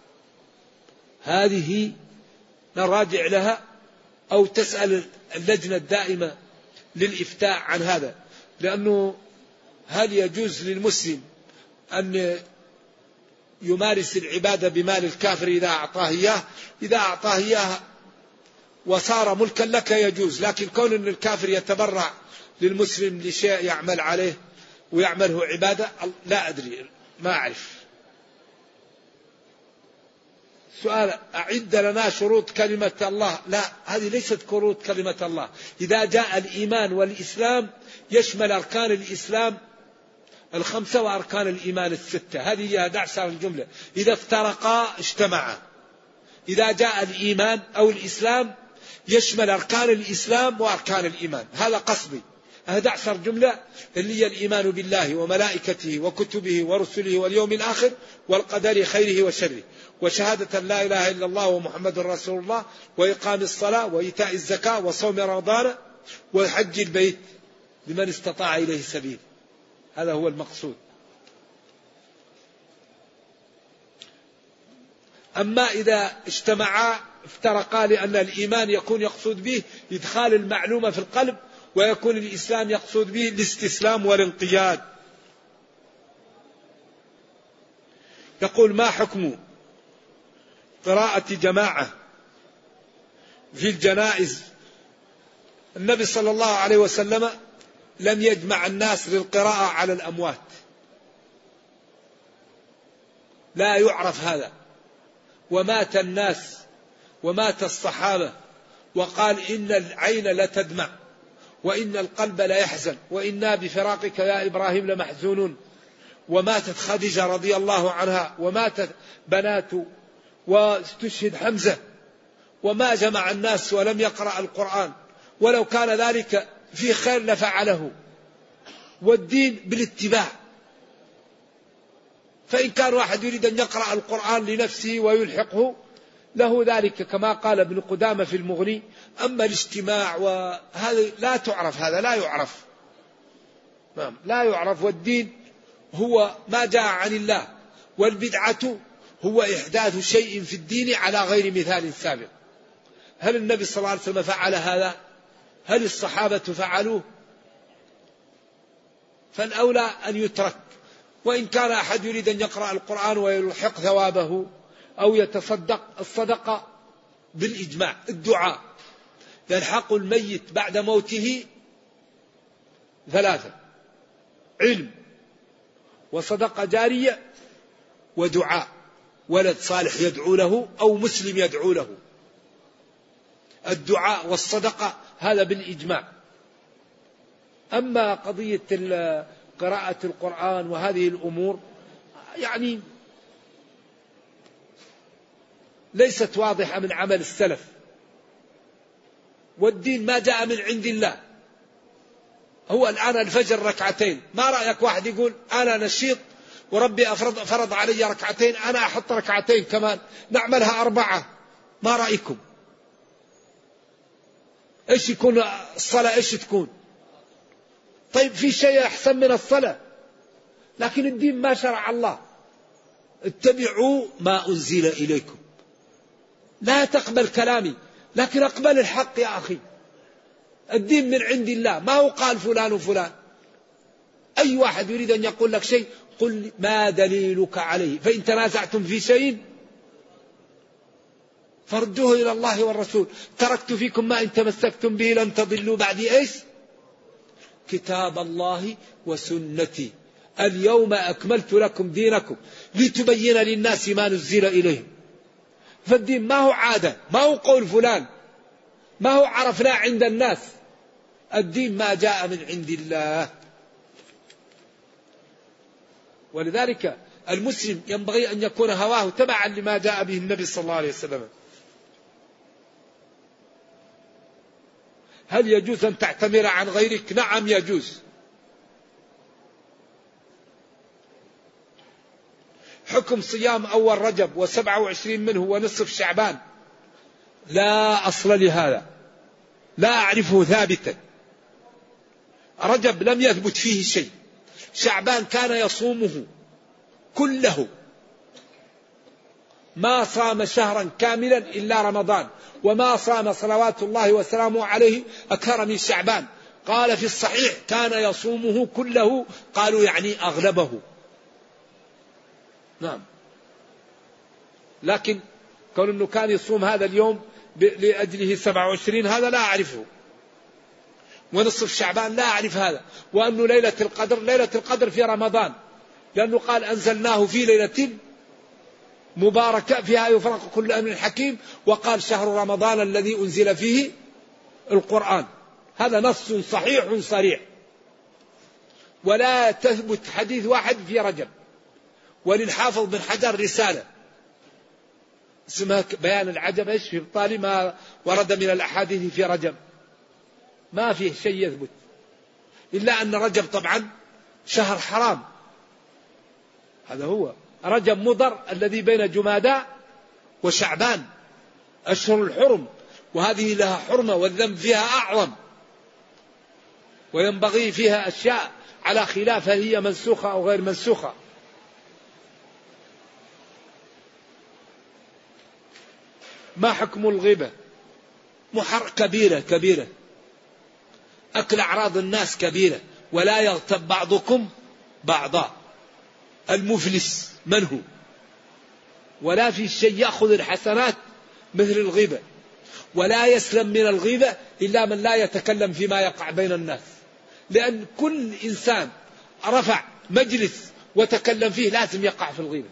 هذه نراجع لها أو تسأل اللجنة الدائمة للإفتاء عن هذا. لأنه هل يجوز للمسلم أن يمارس العبادة بمال الكافر إذا أعطاه إياه؟ إذا أعطاه إياه وصار ملكا لك يجوز، لكن كون أن الكافر يتبرع للمسلم لشيء يعمل عليه ويعمله عبادة، لا أدري، ما أعرف. سؤال: أعد لنا شروط كلمة الله. لا، هذه ليست شروط كلمة الله. إذا جاء الإيمان والإسلام يشمل أركان الإسلام الخمسة وأركان الإيمان الستة، هذه هي دعسة الجملة. إذا افترقا اجتمعا. إذا جاء الإيمان أو الإسلام يشمل أركان الإسلام وأركان الإيمان، هذا قصدي. هذا أعصر جملة اللي هي الإيمان بالله وملائكته وكتبه ورسله واليوم الآخر والقدر خيره وشره، وشهادة لا إله إلا الله ومحمد رسول الله، وإقام الصلاة وإيتاء الزكاة وصوم رمضان وحج البيت لمن استطاع إليه سبيل. هذا هو المقصود. أما إذا اجتمعا افترقا، لأن الإيمان يكون يقصد به إدخال المعلومة في القلب، ويكون الإسلام يقصد به الاستسلام والانقياد. يقول: ما حكم قراءة جماعة في الجنائز؟ النبي صلى الله عليه وسلم لم يجمع الناس للقراءة على الأموات، لا يعرف هذا. ومات الناس ومات الصحابة وقال: إن العين لتدمع وإن القلب لا يحزن وإنا بفراقك يا إبراهيم لمحزونون. وماتت خديجة رضي الله عنها وماتت بنات واستشهد حمزة، وما جمع الناس ولم يقرأ القرآن. ولو كان ذلك في خير لفعله، والدين بالاتباع. فإن كان واحد يريد أن يقرأ القرآن لنفسه ويلحقه له ذلك، كما قال ابن قدامة في المغني. أما الاجتماع وهذا لا تعرف، هذا لا يعرف، لا يعرف. والدين هو ما جاء عن الله، والبدعة هو إحداث شيء في الدين على غير مثال سابق. هل النبي صلى الله عليه وسلم فعل هذا؟ هل الصحابة فعلوه؟ فالأولى أن يترك. وإن كان أحد يريد أن يقرأ القرآن ويلحق ثوابه أو يتصدق، الصدقة بالإجماع. الدعاء يلحق الميت بعد موته ثلاثة: علم، وصدقة جارية، ودعاء، ولد صالح يدعو له أو مسلم يدعو له. الدعاء والصدقة هذا بالإجماع. أما قضية قراءة القرآن وهذه الأمور يعني ليست واضحة من عمل السلف، والدين ما جاء من عند الله. هو الآن الفجر ركعتين، ما رأيك واحد يقول: أنا نشيط وربي أفرض فرض علي ركعتين، أنا أحط ركعتين كمان نعملها أربعة، ما رأيكم؟ إيش يكون الصلاة؟ إيش تكون؟ طيب في شيء أحسن من الصلاة؟ لكن الدين ما شرع الله. اتبعوا ما أنزل إليكم، لا تقبل كلامي لكن أقبل الحق يا أخي. الدين من عند الله، ما هو قال فلان وفلان. أي واحد يريد أن يقول لك شيء قل ما دليلك عليه، فإن تنازعتم في شيء فردوه إلى الله والرسول. تركت فيكم ما إن تمسكتم به لن تضلوا بعدي إيش؟ كتاب الله وسنتي اليوم أكملت لكم دينكم لتبين للناس ما نزل إليهم. فالدين ما هو عادة، ما هو قول فلان، ما هو عرفناه عند الناس. الدين ما جاء من عند الله. ولذلك المسلم ينبغي أن يكون هواه تبعا لما جاء به النبي صلى الله عليه وسلم. هل يجوز أن تعتمر عن غيرك؟ نعم يجوز. حكم صيام أول رجب وسبعة وعشرين منه ونصف شعبان لا أصل لهذا، لا أعرفه ثابتا. رجب لم يثبت فيه شيء، شعبان كان يصومه كله، ما صام شهرا كاملا إلا رمضان، وما صام صلوات الله وسلامه عليه أكثر من شعبان. قال في الصحيح كان يصومه كله، قالوا يعني أغلبه. نعم. لكن كون أنه كان يصوم هذا اليوم لأجله سبعة وعشرين هذا لا أعرفه، ونصف شعبان لا أعرف هذا، وأنه ليلة القدر ليلة القدر في رمضان، لأنه قال أنزلناه في ليلة مباركة فيها يفرق كل أمر حكيم، وقال شهر رمضان الذي أنزل فيه القرآن. هذا نص صحيح صريح، ولا تثبت حديث واحد في رجب. وللحافظ بن حجر رسالة اسمها بيان العجب ايش في ابطال ما ورد من الأحاديث في رجب، ما فيه شيء يثبت، إلا أن رجب طبعا شهر حرام. هذا هو رجب مضر الذي بين جمادى وشعبان، أشهر الحرم، وهذه لها حرمة والذنب فيها أعظم، وينبغي فيها أشياء على خلاف هل هي منسوخة أو غير منسوخة. ما حكم الغيبة؟ محر كبيرة كبيرة، أكل أعراض الناس كبيرة، ولا يغتب بعضكم بعضا. المفلس من هو؟ ولا في شيء يأخذ الحسنات مثل الغيبة. ولا يسلم من الغيبة إلا من لا يتكلم فيما يقع بين الناس، لأن كل إنسان رفع مجلس وتكلم فيه لازم يقع في الغيبة.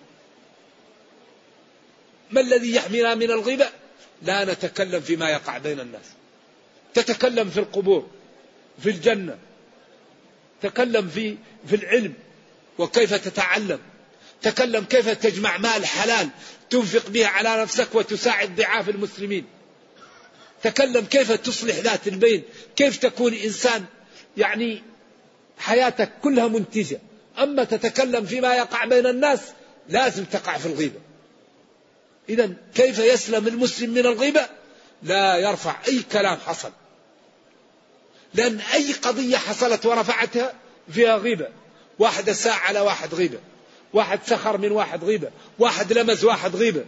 ما الذي يحمينا من الغيبة؟ لا نتكلم فيما يقع بين الناس. تتكلم في القبور، في الجنة، تكلم في في العلم وكيف تتعلم، تكلم كيف تجمع مال حلال تنفق به على نفسك وتساعد ضعاف المسلمين، تكلم كيف تصلح ذات البين، كيف تكون إنسان يعني حياتك كلها منتجة. أما تتكلم فيما يقع بين الناس لازم تقع في الغيبة. إذن كيف يسلم المسلم من الغيبة؟ لا يرفع أي كلام حصل، لأن أي قضية حصلت ورفعتها فيها غيبة. واحد ساء على واحد غيبة، واحد سخر من واحد غيبة، واحد لمز واحد غيبة.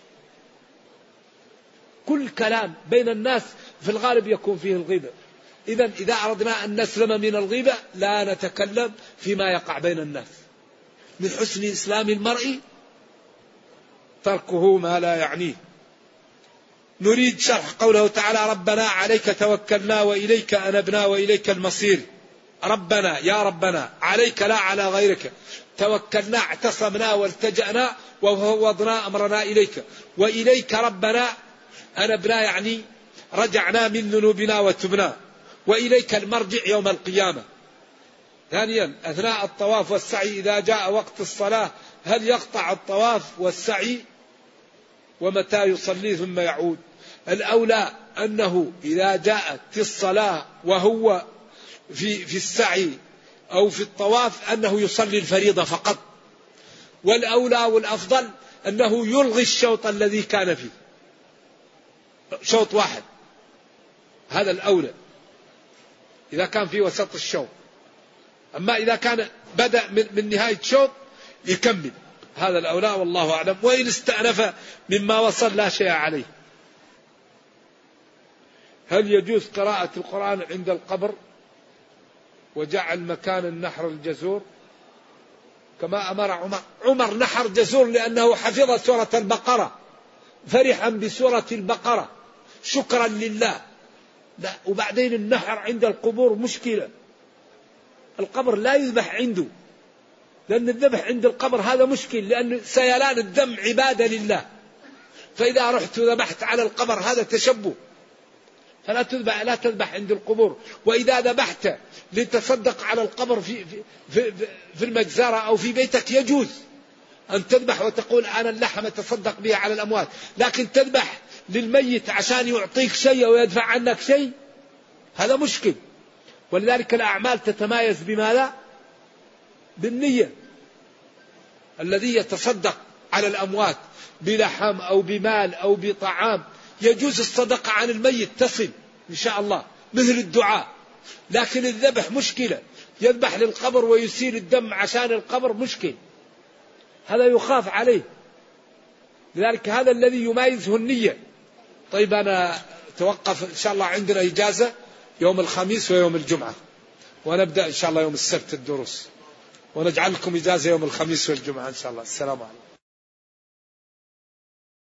كل كلام بين الناس في الغالب يكون فيه الغيبة. إذن إذا أردنا أن نسلم من الغيبة لا نتكلم فيما يقع بين الناس. من حسن إسلام المرء تركه ما لا يعنيه. نريد شرح قوله تعالى ربنا عليك توكلنا وإليك أنبنا وإليك المصير. ربنا يا ربنا، عليك لا على غيرك، توكلنا اعتصمنا والتجأنا وفوضنا أمرنا إليك، وإليك ربنا أنبنا يعني رجعنا من ذنوبنا وتبنا، وإليك المرجع يوم القيامة. ثانيا أثناء الطواف والسعي إذا جاء وقت الصلاة هل يقطع الطواف والسعي ومتى يصلي ثم يعود؟ الأولى أنه إذا جاءت الصلاة وهو في في السعي أو في الطواف أنه يصلي الفريضة فقط، والأولى والأفضل أنه يلغي الشوط الذي كان فيه، شوط واحد هذا الأولى إذا كان في وسط الشوط. أما إذا كان بدأ من, من نهاية شوط يكمل، هذا الأولى والله أعلم. وإن استأنف مما وصل لا شيء عليه. هل يجوز قراءة القرآن عند القبر وجعل مكان النحر الجزور كما أمر عمر؟ عمر نحر جزور لأنه حفظ سورة البقرة، فرحا بسورة البقرة شكرا لله. لا، وبعدين النحر عند القبور مشكلة. القبر لا يذبح عنده، لأن الذبح عند القبر هذا مشكل، لأن سيلان الدم عبادة لله. فإذا رحت ذبحت على القبر هذا تشبه، فلا تذبح لا تذبح عند القبور. وإذا ذبحت لتصدق على القبر في في في, في المجزرة أو في بيتك يجوز أن تذبح وتقول أنا اللحم تصدق بها على الأموات. لكن تذبح للميت عشان يعطيك شيء ويدفع عنك شيء، هذا مشكل. ولذلك الأعمال تتمايز بماذا؟ بالنية. الذي يتصدق على الأموات بلحم أو بمال أو بطعام يجوز الصدقة عن الميت تصل إن شاء الله مثل الدعاء. لكن الذبح مشكلة، يذبح للقبر ويسيل الدم عشان القبر مشكل، هذا يخاف عليه. لذلك هذا الذي يميزه النية. طيب أنا توقف إن شاء الله، عندنا إجازة يوم الخميس ويوم الجمعة، ونبدأ إن شاء الله يوم السبت الدروس، ونجعل لكم إجازة يوم الخميس والجمعة إن شاء الله. السلام عليكم.